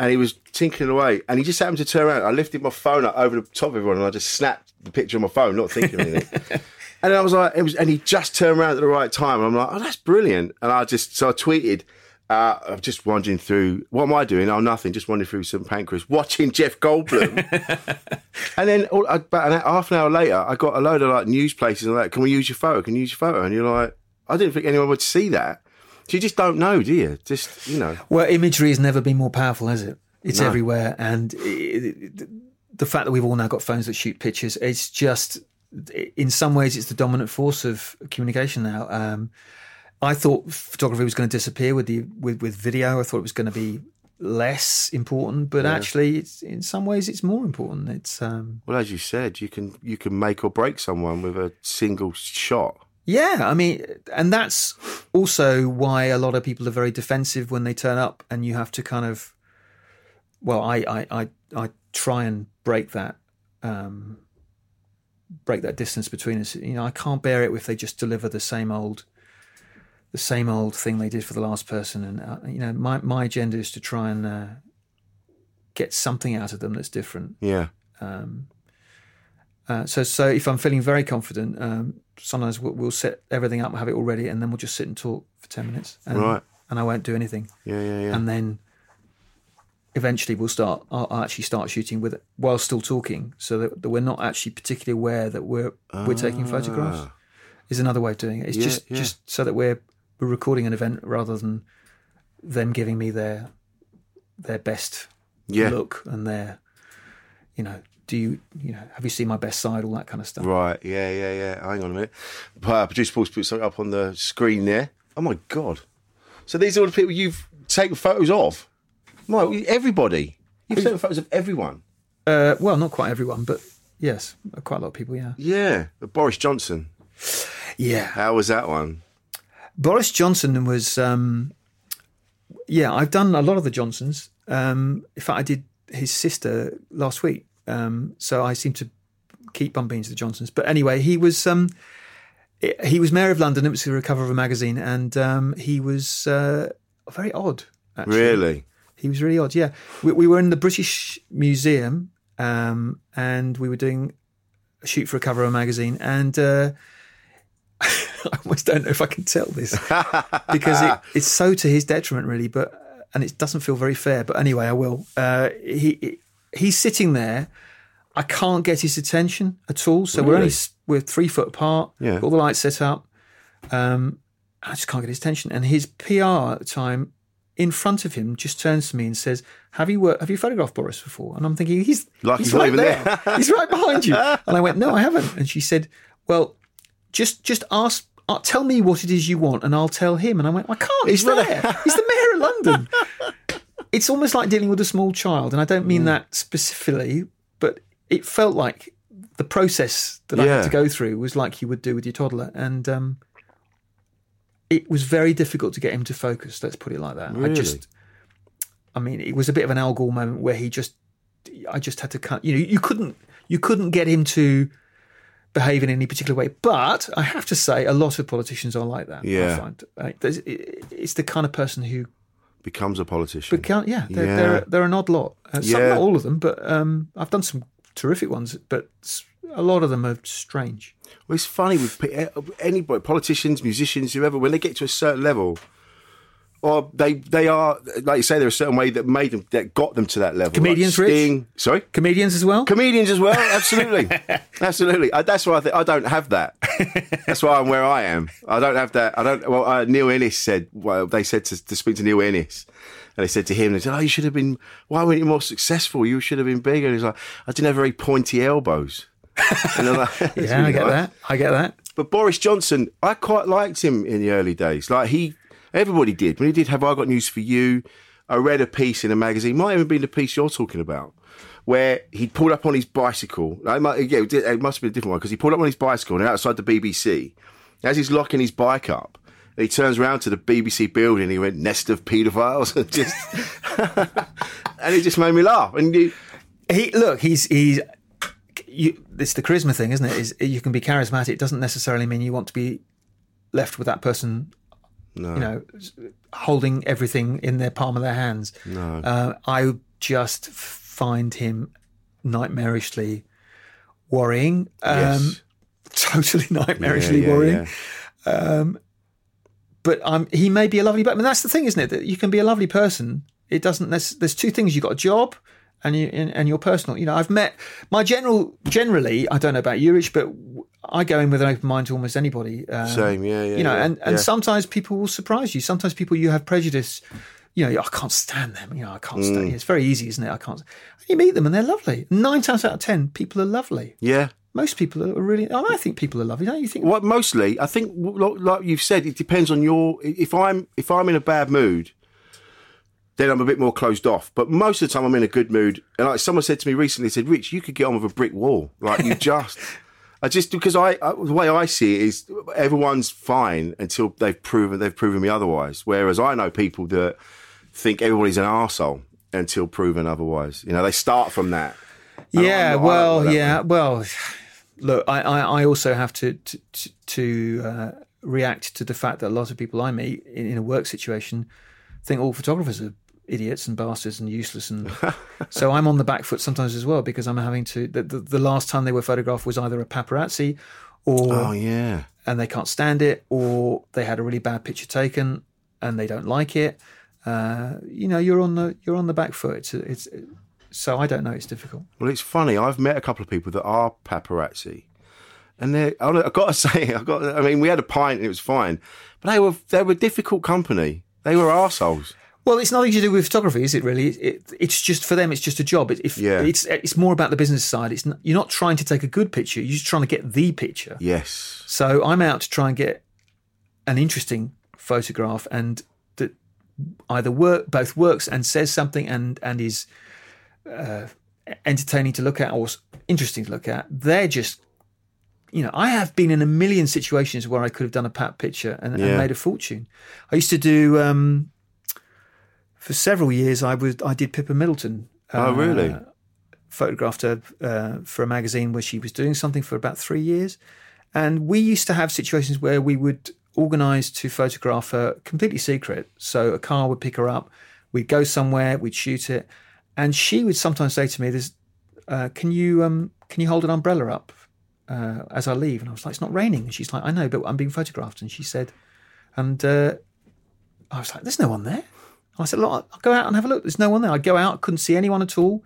and he was tinkering away, and he just happened to turn around. I lifted my phone up over the top of everyone, and I just snapped the picture on my phone, not thinking of anything. And I was like, and he just turned around at the right time. And I'm like, oh, that's brilliant. And I tweeted, I'm just wandering through, what am I doing? Oh, nothing, just wandering through St Pancras, watching Jeff Goldblum. And then about half an hour later, I got a load of like news places and like, can we use your photo? Can you use your photo? And you're like, I didn't think anyone would see that. So you just don't know, do you? Just, you know. Well, imagery has never been more powerful, has it? It's everywhere. And the fact that we've all now got phones that shoot pictures, it's just, in some ways, it's the dominant force of communication now. I thought photography was going to disappear with video. I thought it was going to be less important, but actually, it's, in some ways, it's more important. It's well, as you said, you can make or break someone with a single shot. Yeah, I mean, and that's also why a lot of people are very defensive when they turn up, and you have to kind of, well, I try and break that distance between us. You know, I can't bear it if they just deliver the same old thing they did for the last person. And you know, my agenda is to try and get something out of them that's different. Yeah. So if I'm feeling very confident, sometimes we'll set everything up and have it all ready, and then we'll just sit and talk for 10 minutes. And I won't do anything. Yeah. And then eventually I'll actually start shooting with it while still talking, so that we're not actually particularly aware that we're taking photographs. Is another way of doing it. It's just so that we're recording an event rather than them giving me their best look and their, you know, have you seen my best side, all that kind of stuff. Right, yeah. Hang on a minute. Producer Paul's put something up on the screen there. Oh my God. So these are all the people you've taken photos of? Everybody. You've taken photos of everyone? Well, not quite everyone, but yes, quite a lot of people, yeah. Yeah, Boris Johnson. Yeah. How was that one? Boris Johnson was, I've done a lot of the Johnsons. In fact, I did his sister last week. So I seem to keep bumping into the Johnsons. But anyway, he was mayor of London. It was the cover of a magazine, and he was very odd, actually. Really? He was really odd, yeah. We were in the British Museum, and we were doing a shoot for a cover of a magazine, and I almost don't know if I can tell this because it's so to his detriment, really, and it doesn't feel very fair. But anyway, I will. He's sitting there. I can't get his attention at all. So Really? we're 3 foot apart. Yeah. Got all the lights set up. I just can't get his attention. And his PR at the time, in front of him, just turns to me and says, "Have you photographed Boris before?" And I'm thinking, he's not right even there. He's right behind you. And I went, "No, I haven't." And she said, "Well, just ask. Tell me what it is you want, and I'll tell him." And I went, "I can't. He's there. He's the mayor of London." It's almost like dealing with a small child, and I don't mean that specifically, but it felt like the process that I had to go through was like you would do with your toddler, and it was very difficult to get him to focus. Let's put it like that. Really? It was a bit of an Al Gore moment where I just had to cut. You know, you couldn't get him to behave in any particular way. But I have to say, a lot of politicians are like that. Yeah, I find it's the kind of person who becomes a politician. They're an odd lot. Some, not all of them, but I've done some terrific ones, but a lot of them are strange. Well, it's funny with anybody, politicians, musicians, whoever, when they get to a certain level, or they are, like you say, they're a certain way that got them to that level. Comedians, like Sting, Rich? Sorry? Comedians as well? Comedians as well, absolutely. Absolutely. That's why I don't have that. That's why I'm where I am. I don't have that. Neil Innes said, they said to speak to Neil Innes, and they said to him, they said, "Oh, you should have been, why weren't you more successful? You should have been bigger." And he's like, "I didn't have very pointy elbows." And I'm like, yeah, really I get that. But Boris Johnson, I quite liked him in the early days. Like everybody did. When he did Have I Got News for You, I read a piece in a magazine, might even be the piece you're talking about, where he pulled up on his bicycle. It must have been a different one, because he pulled up on his bicycle and outside the BBC, as he's locking his bike up, and he turns around to the BBC building, and he went, "Nest of paedophiles," and and it just made me laugh. And it's the charisma thing, isn't it? You can be charismatic. It doesn't necessarily mean you want to be left with that person, holding everything in their palm of their hands. No. I just find him nightmarishly worrying. Yes. Totally nightmarishly worrying. Yeah. But he may be a lovely person. I mean, that's the thing, isn't it? That you can be a lovely person. It doesn't. There's two things. You've got a job, and you're personal. You know, I've met generally. I don't know about you, Rich, but I go in with an open mind to almost anybody. Same, yeah. You know, and sometimes people will surprise you. Sometimes people you have prejudice. You know, I can't stand them. You know, I can't stand. It's very easy, isn't it? I can't. And you meet them, and they're lovely. 9 times out of 10, people are lovely. Yeah. Most people are really. And I think people are lovely. Don't you think? Well, mostly, I think, like you've said, it depends on your. If I'm in a bad mood, then I'm a bit more closed off. But most of the time, I'm in a good mood. And like someone said to me recently, said, "Rich, you could get on with a brick wall. Like you just." Because the way I see it is everyone's fine until they've proven me otherwise. Whereas I know people that think everybody's an arsehole until proven otherwise. You know, they start from that. Yeah, well, look, I also have to react to the fact that a lot of people I meet in a work situation think all photographers are idiots and bastards and useless, and so I'm on the back foot sometimes as well, because I'm having to. The last time they were photographed was either a paparazzi, or and they can't stand it, or they had a really bad picture taken and they don't like it. You know, you're on the back foot. It's so I don't know. It's difficult. Well, it's funny. I've met a couple of people that are paparazzi, and I've got to say, I mean, we had a pint and it was fine, but they were difficult company. They were arseholes. Well, it's nothing to do with photography, is it? Really, it's just for them. It's just a job. It's more about the business side. You're not trying to take a good picture. You're just trying to get the picture. Yes. So I'm out to try and get an interesting photograph, and that either both works and says something and is entertaining to look at or interesting to look at. They're just, you know, I have been in a million situations where I could have done a pat picture and made a fortune. I used to do. For several years, I did Pippa Middleton. Oh, really? Photographed her for a magazine where she was doing something for about 3 years. And we used to have situations where we would organise to photograph her completely secret. So a car would pick her up, we'd go somewhere, we'd shoot it. And she would sometimes say to me, can you hold an umbrella up as I leave? And I was like, it's not raining. And she's like, I know, but I'm being photographed. And she said, and I was like, there's no one there. I said, look, I'll go out and have a look. There's no one there. I go out, couldn't see anyone at all.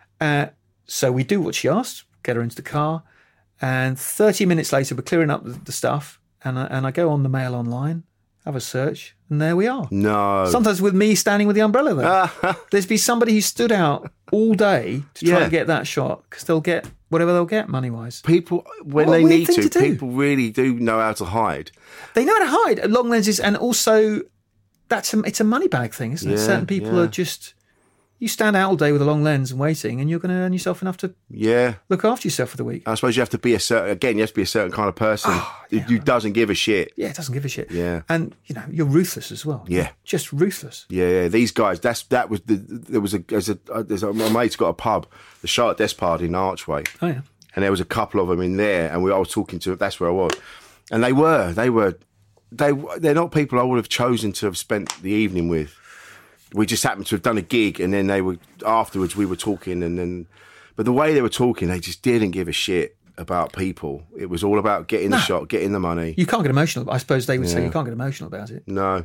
So we do what she asked, get her into the car. And 30 minutes later, we're clearing up the stuff. And I go on the Mail Online, have a search, and there we are. No. Sometimes with me standing with the umbrella there. There's been somebody who stood out all day to try and get that shot, because they'll get whatever they'll get money-wise. People, when they need to, people really do know how to hide. They know how to hide at long lenses, and also... it's a money bag thing, isn't it? Certain people are just, you stand out all day with a long lens and waiting, and you're going to earn yourself enough to look after yourself for the week. I suppose you have to be a certain kind of person who doesn't give a shit. Yeah, doesn't give a shit. Yeah. And, you know, you're ruthless as well. Yeah. Just ruthless. Yeah. These guys, my mate's got a pub, the Charlotte Despard in Archway. Oh, yeah. And there was a couple of them in there, and I was talking to, that's where I was. And they're not people I would have chosen to have spent the evening with. We just happened to have done a gig, and then afterwards we were talking, but the way they were talking, they just didn't give a shit about people. It was all about getting the shot, getting the money. You can't get emotional. I suppose they would say you can't get emotional about it. No.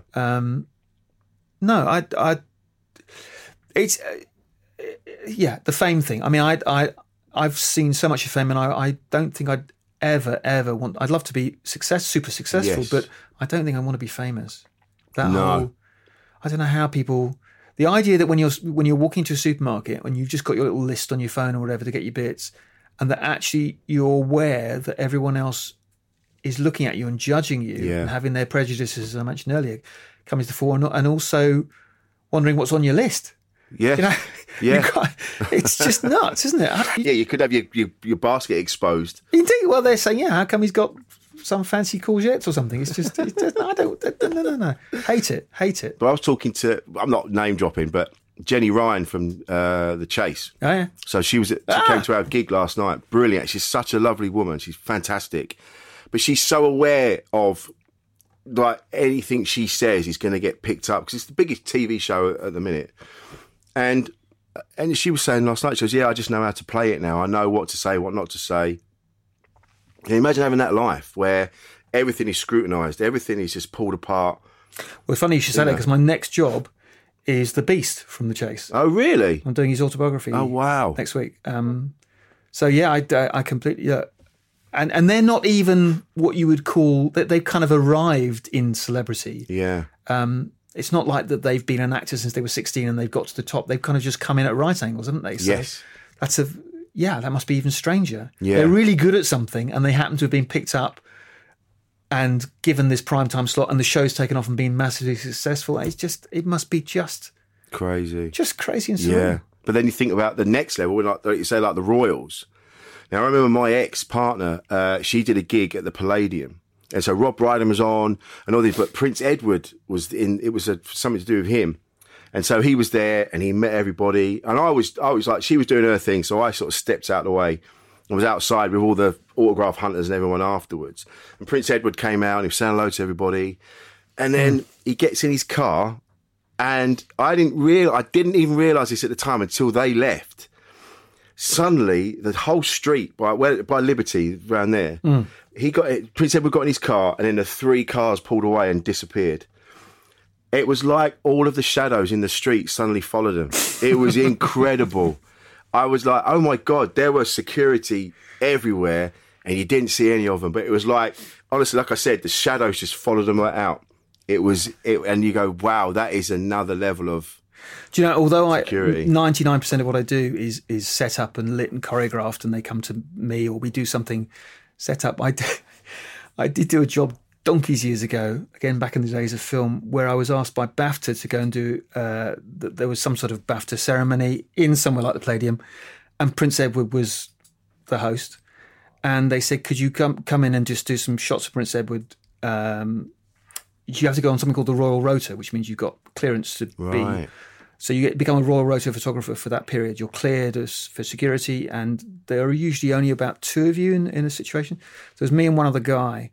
No, it's the fame thing. I mean, I've seen so much of fame, and I don't think I'd ever want. I'd love to be super successful, but I don't think I want to be famous. I don't know how people. The idea that when you're walking to a supermarket and you've just got your little list on your phone or whatever to get your bits, and that actually you're aware that everyone else is looking at you and judging you and having their prejudices, as I mentioned earlier, coming to the fore, and also wondering what's on your list. Yeah, you know, it's just nuts, isn't it? You could have your basket exposed. Indeed. Well, they're saying, how come he's got some fancy courgettes or something? It's just, I don't, no. Hate it. But I was talking to, I'm not name dropping, but Jenny Ryan from The Chase. Oh, yeah. So she came to our gig last night. Brilliant. She's such a lovely woman. She's fantastic. But she's so aware of, like, anything she says is going to get picked up, because it's the biggest TV show at the minute. And And she was saying last night, she goes, yeah, I just know how to play it now. I know what to say, what not to say. Can you imagine having that life where everything is scrutinised, everything is just pulled apart? Well, it's funny you should say that, because my next job is The Beast from The Chase. Oh, really? I'm doing his autobiography. Oh, wow. Next week. So, yeah, I completely... And they're not even what you would call... They've kind of arrived in celebrity. Yeah. It's not like that they've been an actor since they were 16 and they've got to the top. They've kind of just come in at right angles, haven't they? So yes. That must be even stranger. Yeah. They're really good at something and they happen to have been picked up and given this primetime slot and the show's taken off and been massively successful. It must be just crazy. Just crazy and surreal. Yeah. But then you think about the next level, like you say, like the Royals. Now, I remember my ex-partner, she did a gig at the Palladium. And so Rob Brydon was on and all these, but Prince Edward was in, it was something to do with him. And so he was there and he met everybody. And I was like, she was doing her thing. So I sort of stepped out of the way and was outside with all the autograph hunters and everyone afterwards. And Prince Edward came out and he was saying hello to everybody. And then he gets in his car and I didn't even realise this at the time until they left. Suddenly, the whole street by Liberty around there, Prince Edward got in his car and then the 3 cars pulled away and disappeared. It was like all of the shadows in the street suddenly followed him. It was incredible. I was like, oh my God, there was security everywhere and you didn't see any of them. But it was like, honestly, like I said, the shadows just followed them right out. And you go, wow, that is another level of... Do you know, although 99% of what I do is set up and lit and choreographed and they come to me or we do something set up, I did do a job donkeys years ago, again back in the days of film, where I was asked by BAFTA to go and do, there was some sort of BAFTA ceremony in somewhere like the Palladium and Prince Edward was the host and they said, could you come in and just do some shots of Prince Edward? You have to go on something called the Royal Rota, which means you've got clearance to be... So you become a Royal Rota photographer for that period. You're cleared for security, and there are usually only about 2 of you in a situation. So there's me and one other guy.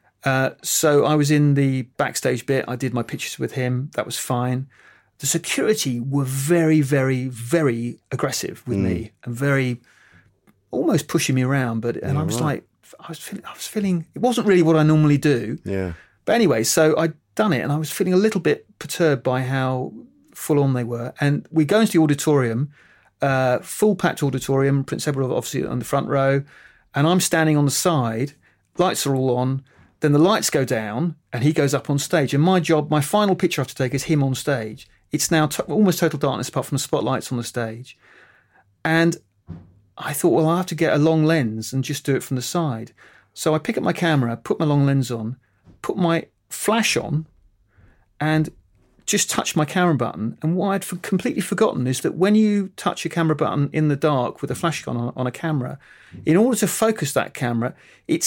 So I was in the backstage bit. I did my pictures with him. That was fine. The security were very, very, very aggressive with me and very almost pushing me around. I was like, I was feeling. It wasn't really what I normally do. Yeah. But anyway, so I'd done it, and I was feeling a little bit perturbed by how full on they were. And we go into the auditorium, full packed auditorium, Prince Edward obviously on the front row, and I'm standing on the side, lights are all on, then the lights go down and he goes up on stage. And my job, my final picture I have to take is him on stage. It's now almost total darkness apart from the spotlights on the stage. And I thought, well, I'll have to get a long lens and just do it from the side. So I pick up my camera, put my long lens on, put my flash on, and just touch my camera button. And what I'd completely forgotten is that when you touch a camera button in the dark with a flash on a camera, in order to focus that camera, it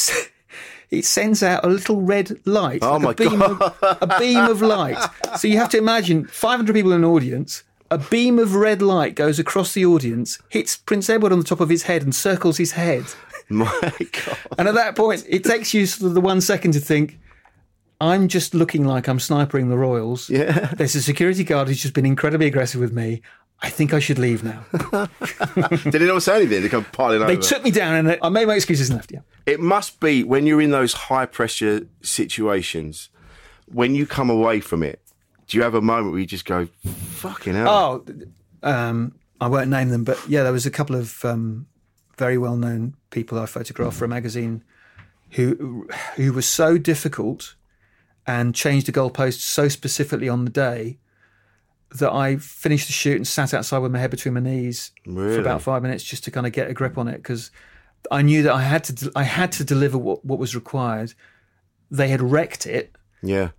sends out a little red light. Oh, like God. A beam of light. So you have to imagine 500 people in an audience, a beam of red light goes across the audience, hits Prince Edward on the top of his head and circles his head. My God. And at that point, it takes you sort of the 1 second to think, I'm just looking like I'm snipering the Royals. Yeah. There's a security guard who's just been incredibly aggressive with me. I think I should leave now. Did they not say anything? They come piling over. They took me down and I made my excuses and left, yeah. It must be when you're in those high pressure situations, when you come away from it, do you have a moment where you just go, fucking hell? Oh, I won't name them, but yeah, there was a couple of very well-known people I photographed for a magazine who was so difficult and changed the goalposts so specifically on the day that I finished the shoot and sat outside with my head between my knees for about 5 minutes just to kind of get a grip on it, because I knew that I had to deliver what was required. They had wrecked it. Yeah.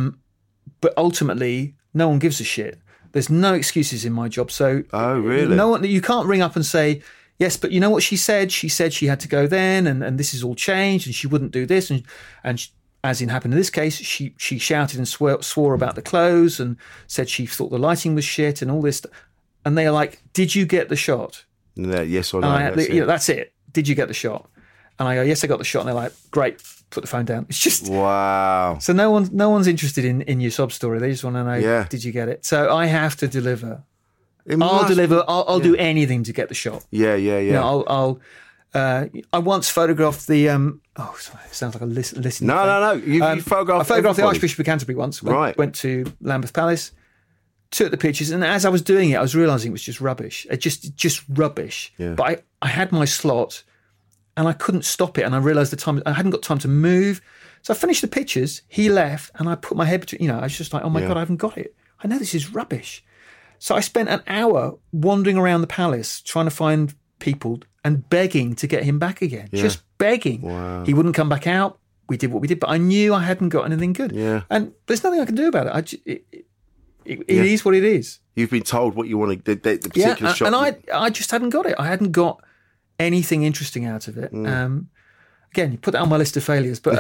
But ultimately, no one gives a shit. There's no excuses in my job. So, oh, really? No one. You can't ring up and say, yes, but you know what she said? She said she had to go then, and this is all changed, and she wouldn't do this, and as in happened in this case, she shouted and swore about the clothes and said she thought the lighting was shit and all this. And they are like, "Did you get the shot?" Yes or no? That's it. Did you get the shot? And I go, "Yes, I got the shot." And they're like, "Great, put the phone down." It's just wow. So no one's interested in your sob story. They just want to know, Did you get it? So I have to deliver. I'll do anything to get the shot. Yeah. You know, I once photographed the. Sorry, it sounds like a listening. No. You photographed. I photographed the Archbishop of Canterbury once. Went to Lambeth Palace, took the pictures, and as I was doing it, I was realising it was just rubbish. Just rubbish. Yeah. But I had my slot, and I couldn't stop it, and I realised I hadn't got time to move. So I finished the pictures. He left, and I put my head between. I was just like, oh my God, I haven't got it. I know this is rubbish. So I spent an hour wandering around the palace trying to find people and begging to get him back again. Yeah. Just begging. Wow. He wouldn't come back out. We did what we did, but I knew I hadn't got anything good. Yeah. And there's nothing I can do about it. It is what it is. You've been told what you want to, the particular shot. And I just hadn't got it. I hadn't got anything interesting out of it. Again, you put that on my list of failures, but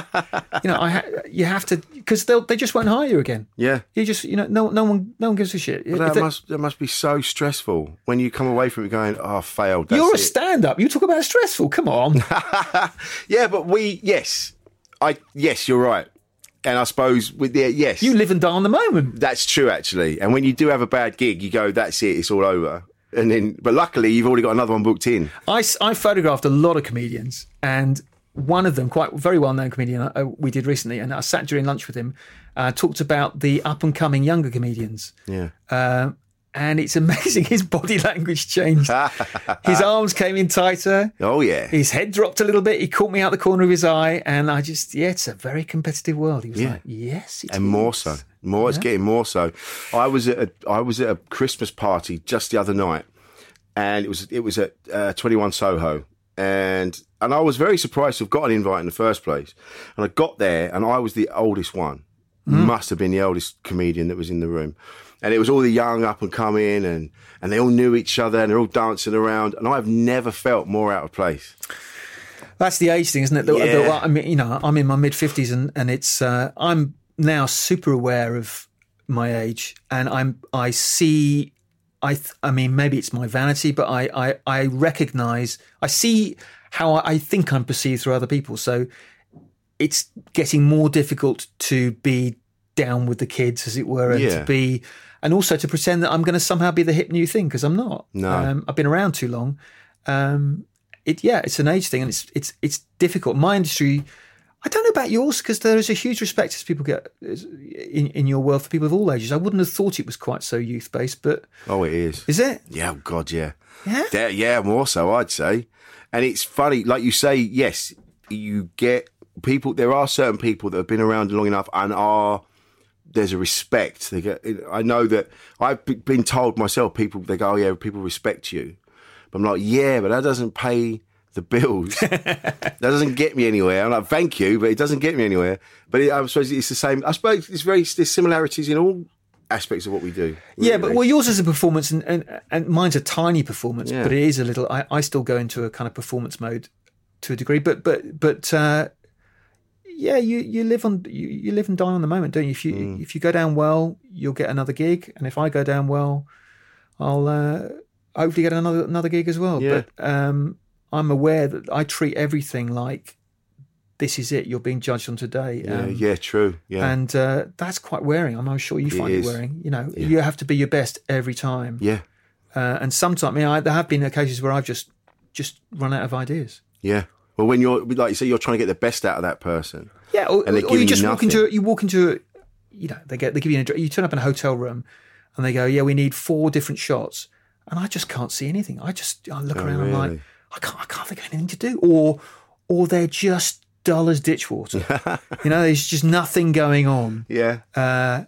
you have to, because they just won't hire you again. Yeah, you just no one gives a shit. That must be so stressful when you come away from it going, "Oh, I failed." You're a stand-up. You talk about stressful. Come on. Yeah, but yes, you're right. And I suppose yes, you live and die on the moment. That's true, actually. And when you do have a bad gig, you go, "That's it. It's all over." But luckily, you've already got another one booked in. I photographed a lot of comedians, and one of them, quite very well-known comedian, we did recently, and I sat during lunch with him, talked about the up-and-coming younger comedians. Yeah. And it's amazing. His body language changed. His arms came in tighter. Oh, yeah. His head dropped a little bit. He caught me out the corner of his eye, and I just, it's a very competitive world. He was like, yes, it is. And more so. It's getting more so. I was at a Christmas party just the other night, and it was at 21 Soho, and I was very surprised to have got an invite in the first place. And I got there, and I was the oldest one. Must have been the oldest comedian that was in the room, and it was all the young up and coming, and they all knew each other, and they're all dancing around, and I've never felt more out of place. That's the age thing, isn't it? I mean, I'm in my mid-50s, and it's I'm now super aware of my age, and I see. I mean, maybe it's my vanity, but I recognise, I see how I think I'm perceived through other people. So it's getting more difficult to be down with the kids, as it were, and also to pretend that I'm going to somehow be the hip new thing, because I'm not. No, I've been around too long. It's an age thing, and it's difficult. My industry, I don't know about yours, because there is a huge respect as people get in your world for people of all ages. I wouldn't have thought it was quite so youth-based, but... Oh, it is. Is it? Yeah, God, yeah. Yeah? Yeah, more so, I'd say. And it's funny, like you say, yes, you get people... There are certain people that have been around long enough and there's a respect. I know that I've been told myself, they go, oh, yeah, people respect you. But I'm like, yeah, but that doesn't pay the bills. That doesn't get me anywhere. I'm like, thank you, but it doesn't get me anywhere. But I suppose it's the same. I suppose there's similarities in all aspects of what we do. Really. Yeah, but yours is a performance, and mine's a tiny performance, but it is a little. I still go into a kind of performance mode to a degree, but yeah, you live and die on the moment, don't you? If you go down well, you'll get another gig, and if I go down well, I'll hopefully get another gig as well. Yeah. But I'm aware that I treat everything like this is it. You're being judged on today. True. Yeah, and that's quite wearing. I'm sure you find it wearing. You have to be your best every time. Yeah, and sometimes, there have been occasions where I've just run out of ideas. Yeah. Well, when you're, like you say, you're trying to get the best out of that person. Yeah, or you just walk into they give you you turn up in a hotel room, and they go, yeah, we need 4 different shots, and I just can't see anything. I look around, really? I'm like, I can't think of anything to do, or they're just dull as ditch water. There's just nothing going on. Yeah. And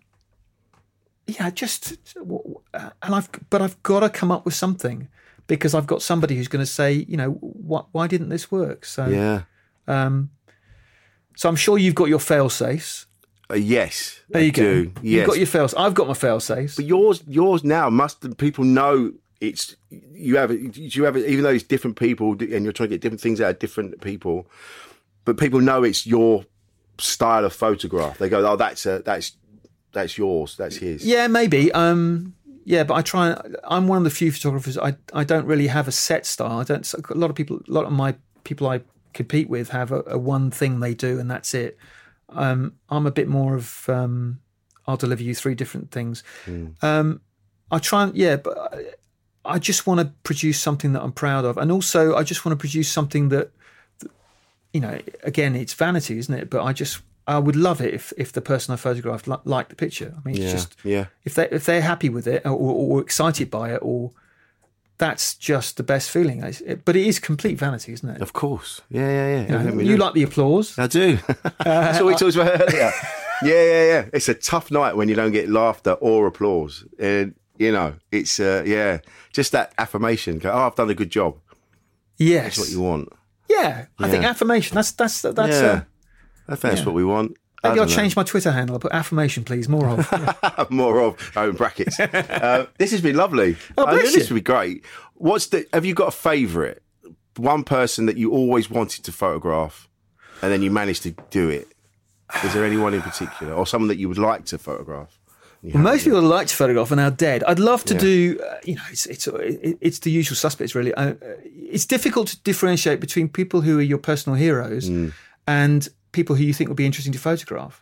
I've got to come up with something, because I've got somebody who's going to say, why didn't this work? So yeah. So I'm sure you've got your fail safes. Yes, there you do. Go. Yes. You've got your fails. I've got my fail safes. But yours now people know it's you have even though it's different people and you're trying to get different things out of different people, but people know it's your style of photograph. They go, oh, that's yours, that's his. Yeah, maybe. But I try. I'm one of the few photographers. I don't really have a set style. A lot of my people I compete with have a one thing they do, and that's it. I'm a bit more of I'll deliver you 3 different things. I try and, but I just want to produce something that I'm proud of. And also I just want to produce something that, you know, again, it's vanity, isn't it? But I would love it if the person I photographed liked the picture. I mean, it's just, if they're happy with it or excited by it, or that's just the best feeling. But it is complete vanity, isn't it? Of course. Yeah. You like the applause. I do. That's what we talked about earlier. Yeah. It's a tough night when you don't get laughter or applause. And, you know, it's, just that affirmation. Oh, I've done a good job. Yes. That's what you want. Yeah. I think affirmation, that's I think that's what we want. Maybe I'll change my Twitter handle. I'll put affirmation, please. More of. More of. Oh, in brackets. This has been lovely. Oh, I knew this would be great. Have you got a favourite? One person that you always wanted to photograph and then you managed to do it? Is there anyone in particular? Or someone that you would like to photograph? Well, most people I'd like to photograph are now dead. I'd love to do, it's the usual suspects, really. It's difficult to differentiate between people who are your personal heroes and people who you think would be interesting to photograph.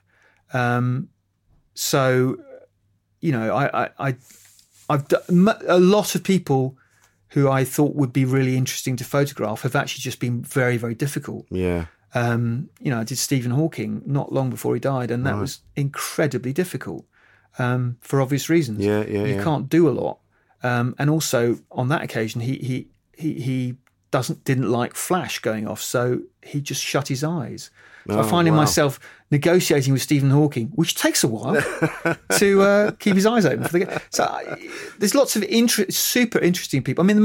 So, you know, I've done a lot of people who I thought would be really interesting to photograph have actually just been very, very difficult. Yeah. You know, I did Stephen Hawking not long before he died, and that was incredibly difficult for obvious reasons. You can't do a lot, and also on that occasion, he didn't like flash going off, so he just shut his eyes. So I find myself negotiating with Stephen Hawking, which takes a while, to keep his eyes open for the game. So there's lots of super interesting people. I mean,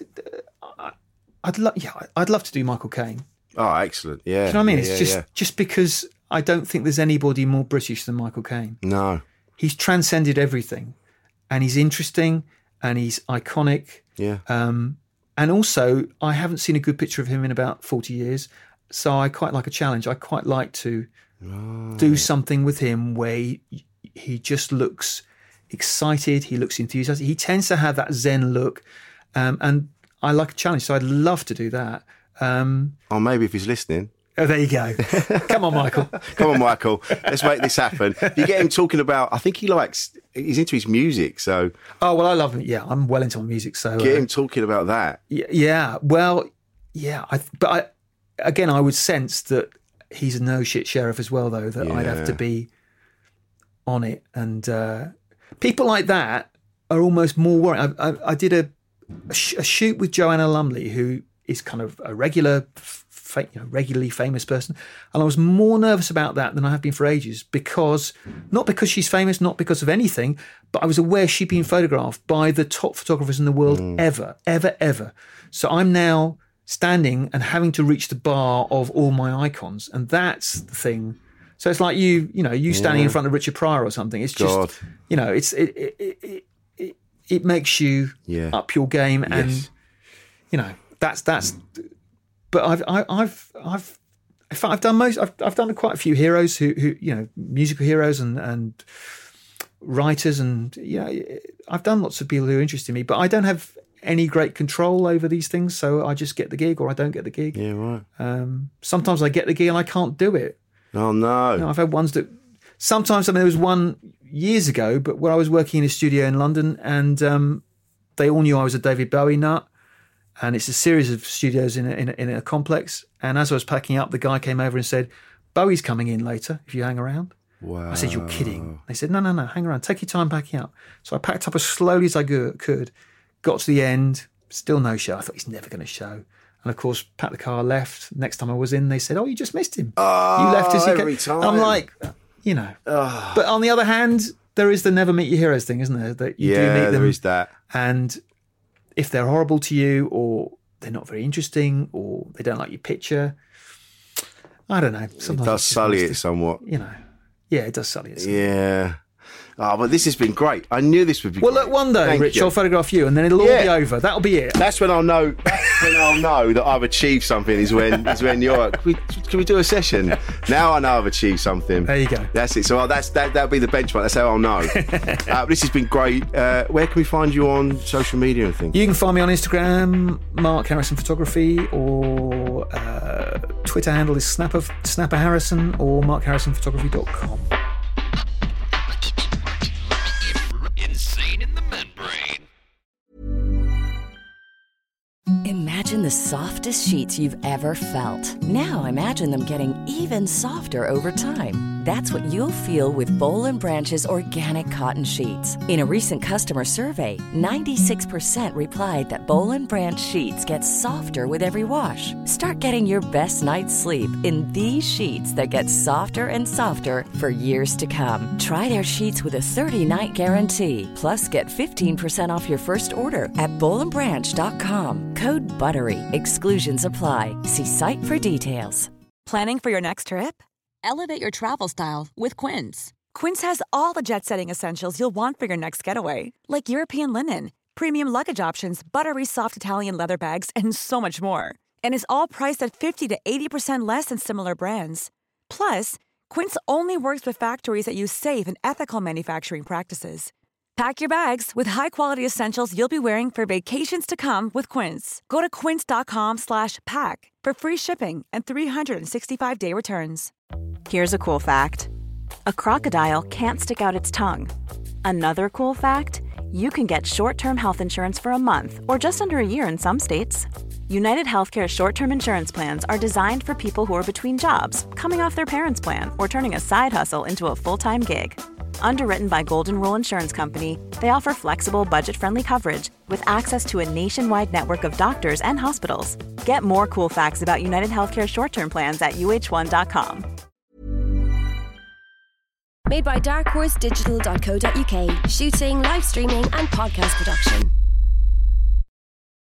I'd love to do Michael Caine. Oh, excellent! Yeah, do you know what I mean? It's just because I don't think there's anybody more British than Michael Caine. No, he's transcended everything, and he's interesting, and he's iconic. Yeah. And also, I haven't seen a good picture of him in about 40 years, so I quite like a challenge. I quite like to do something with him where he just looks excited, he looks enthusiastic. He tends to have that Zen look, and I like a challenge, so I'd love to do that. Or maybe if he's listening. Oh, there you go. Come on, Michael. Come on, Michael. Let's make this happen. You get him talking about, I think he's into his music, so. Oh, well, I love him. Yeah, I'm well into my music, so. Get him talking about that. Yeah. Well, yeah. Again, I would sense that he's a no shit sheriff as well, though, that I'd have to be on it. And people like that are almost more worried. I did a shoot with Joanna Lumley, who is kind of a regularly famous person, and I was more nervous about that than I have been for ages, not because she's famous, not because of anything, but I was aware she'd been photographed by the top photographers in the world ever. So I'm now standing and having to reach the bar of all my icons, and that's the thing. So it's like you standing in front of Richard Pryor or something. It's just it makes you up your game, and that's. But I've done quite a few heroes who musical heroes and writers, and I've done lots of people who are interested in me, but I don't have any great control over these things, so I just get the gig or I don't get the gig. Yeah, right. Sometimes I get the gig and I can't do it. Oh no! I've had ones that sometimes. I mean, there was one years ago, but where I was working in a studio in London, and they all knew I was a David Bowie nut. And it's a series of studios in a complex. And as I was packing up, the guy came over and said, "Bowie's coming in later if you hang around." Wow. I said, "You're kidding." They said, No, hang around. Take your time packing up. So I packed up as slowly as I could, got to the end, still no show. I thought he's never going to show. And of course, packed the car, left. Next time I was in, they said, "Oh, you just missed him. You left us." Every time. I'm like, But on the other hand, there is the never meet your heroes thing, isn't there? That you do meet them. There is that. And if they're horrible to you, or they're not very interesting, or they don't like your picture, I don't know. Sometimes it does sully it somewhat. Yeah, it does sully it somewhat. Yeah. Oh, but this has been great. I knew this would be great. Well, look, one day, Thank Rich, you. I'll photograph you, and then it'll all be over. That'll be it. That's when I'll know. That I've achieved something. Is when you're. Can we do a session? Now I know I've achieved something. There you go. That's it. So that'll be the benchmark. That's how I'll know. This has been great. Where can we find you on social media and things? You can find me on Instagram, Mark Harrison Photography, or Twitter handle is Snapper Harrison, or markharrisonphotography.com. Insane in the membrane. Imagine the softest sheets you've ever felt. Now imagine them getting even softer over time. That's what you'll feel with Boll & Branch's organic cotton sheets. In a recent customer survey, 96% replied that Boll & Branch sheets get softer with every wash. Start getting your best night's sleep in these sheets that get softer and softer for years to come. Try their sheets with a 30-night guarantee. Plus, get 15% off your first order at bollandbranch.com. Code BUTTERY. Exclusions apply. See site for details. Planning for your next trip? Elevate your travel style with Quince. Quince has all the jet-setting essentials you'll want for your next getaway, like European linen, premium luggage options, buttery soft Italian leather bags, and so much more. And is all priced at 50 to 80% less than similar brands. Plus, Quince only works with factories that use safe and ethical manufacturing practices. Pack your bags with high-quality essentials you'll be wearing for vacations to come with Quince. Go to quince.com/pack for free shipping and 365-day returns. Here's a cool fact. A crocodile can't stick out its tongue. Another cool fact, you can get short-term health insurance for a month or just under a year in some states. United Healthcare short-term insurance plans are designed for people who are between jobs, coming off their parents' plan, or turning a side hustle into a full-time gig. Underwritten by Golden Rule Insurance Company, they offer flexible, budget-friendly coverage with access to a nationwide network of doctors and hospitals. Get more cool facts about United Healthcare short-term plans at uh1.com. Made by darkhorse digital.co.uk. Shooting, live streaming and podcast production.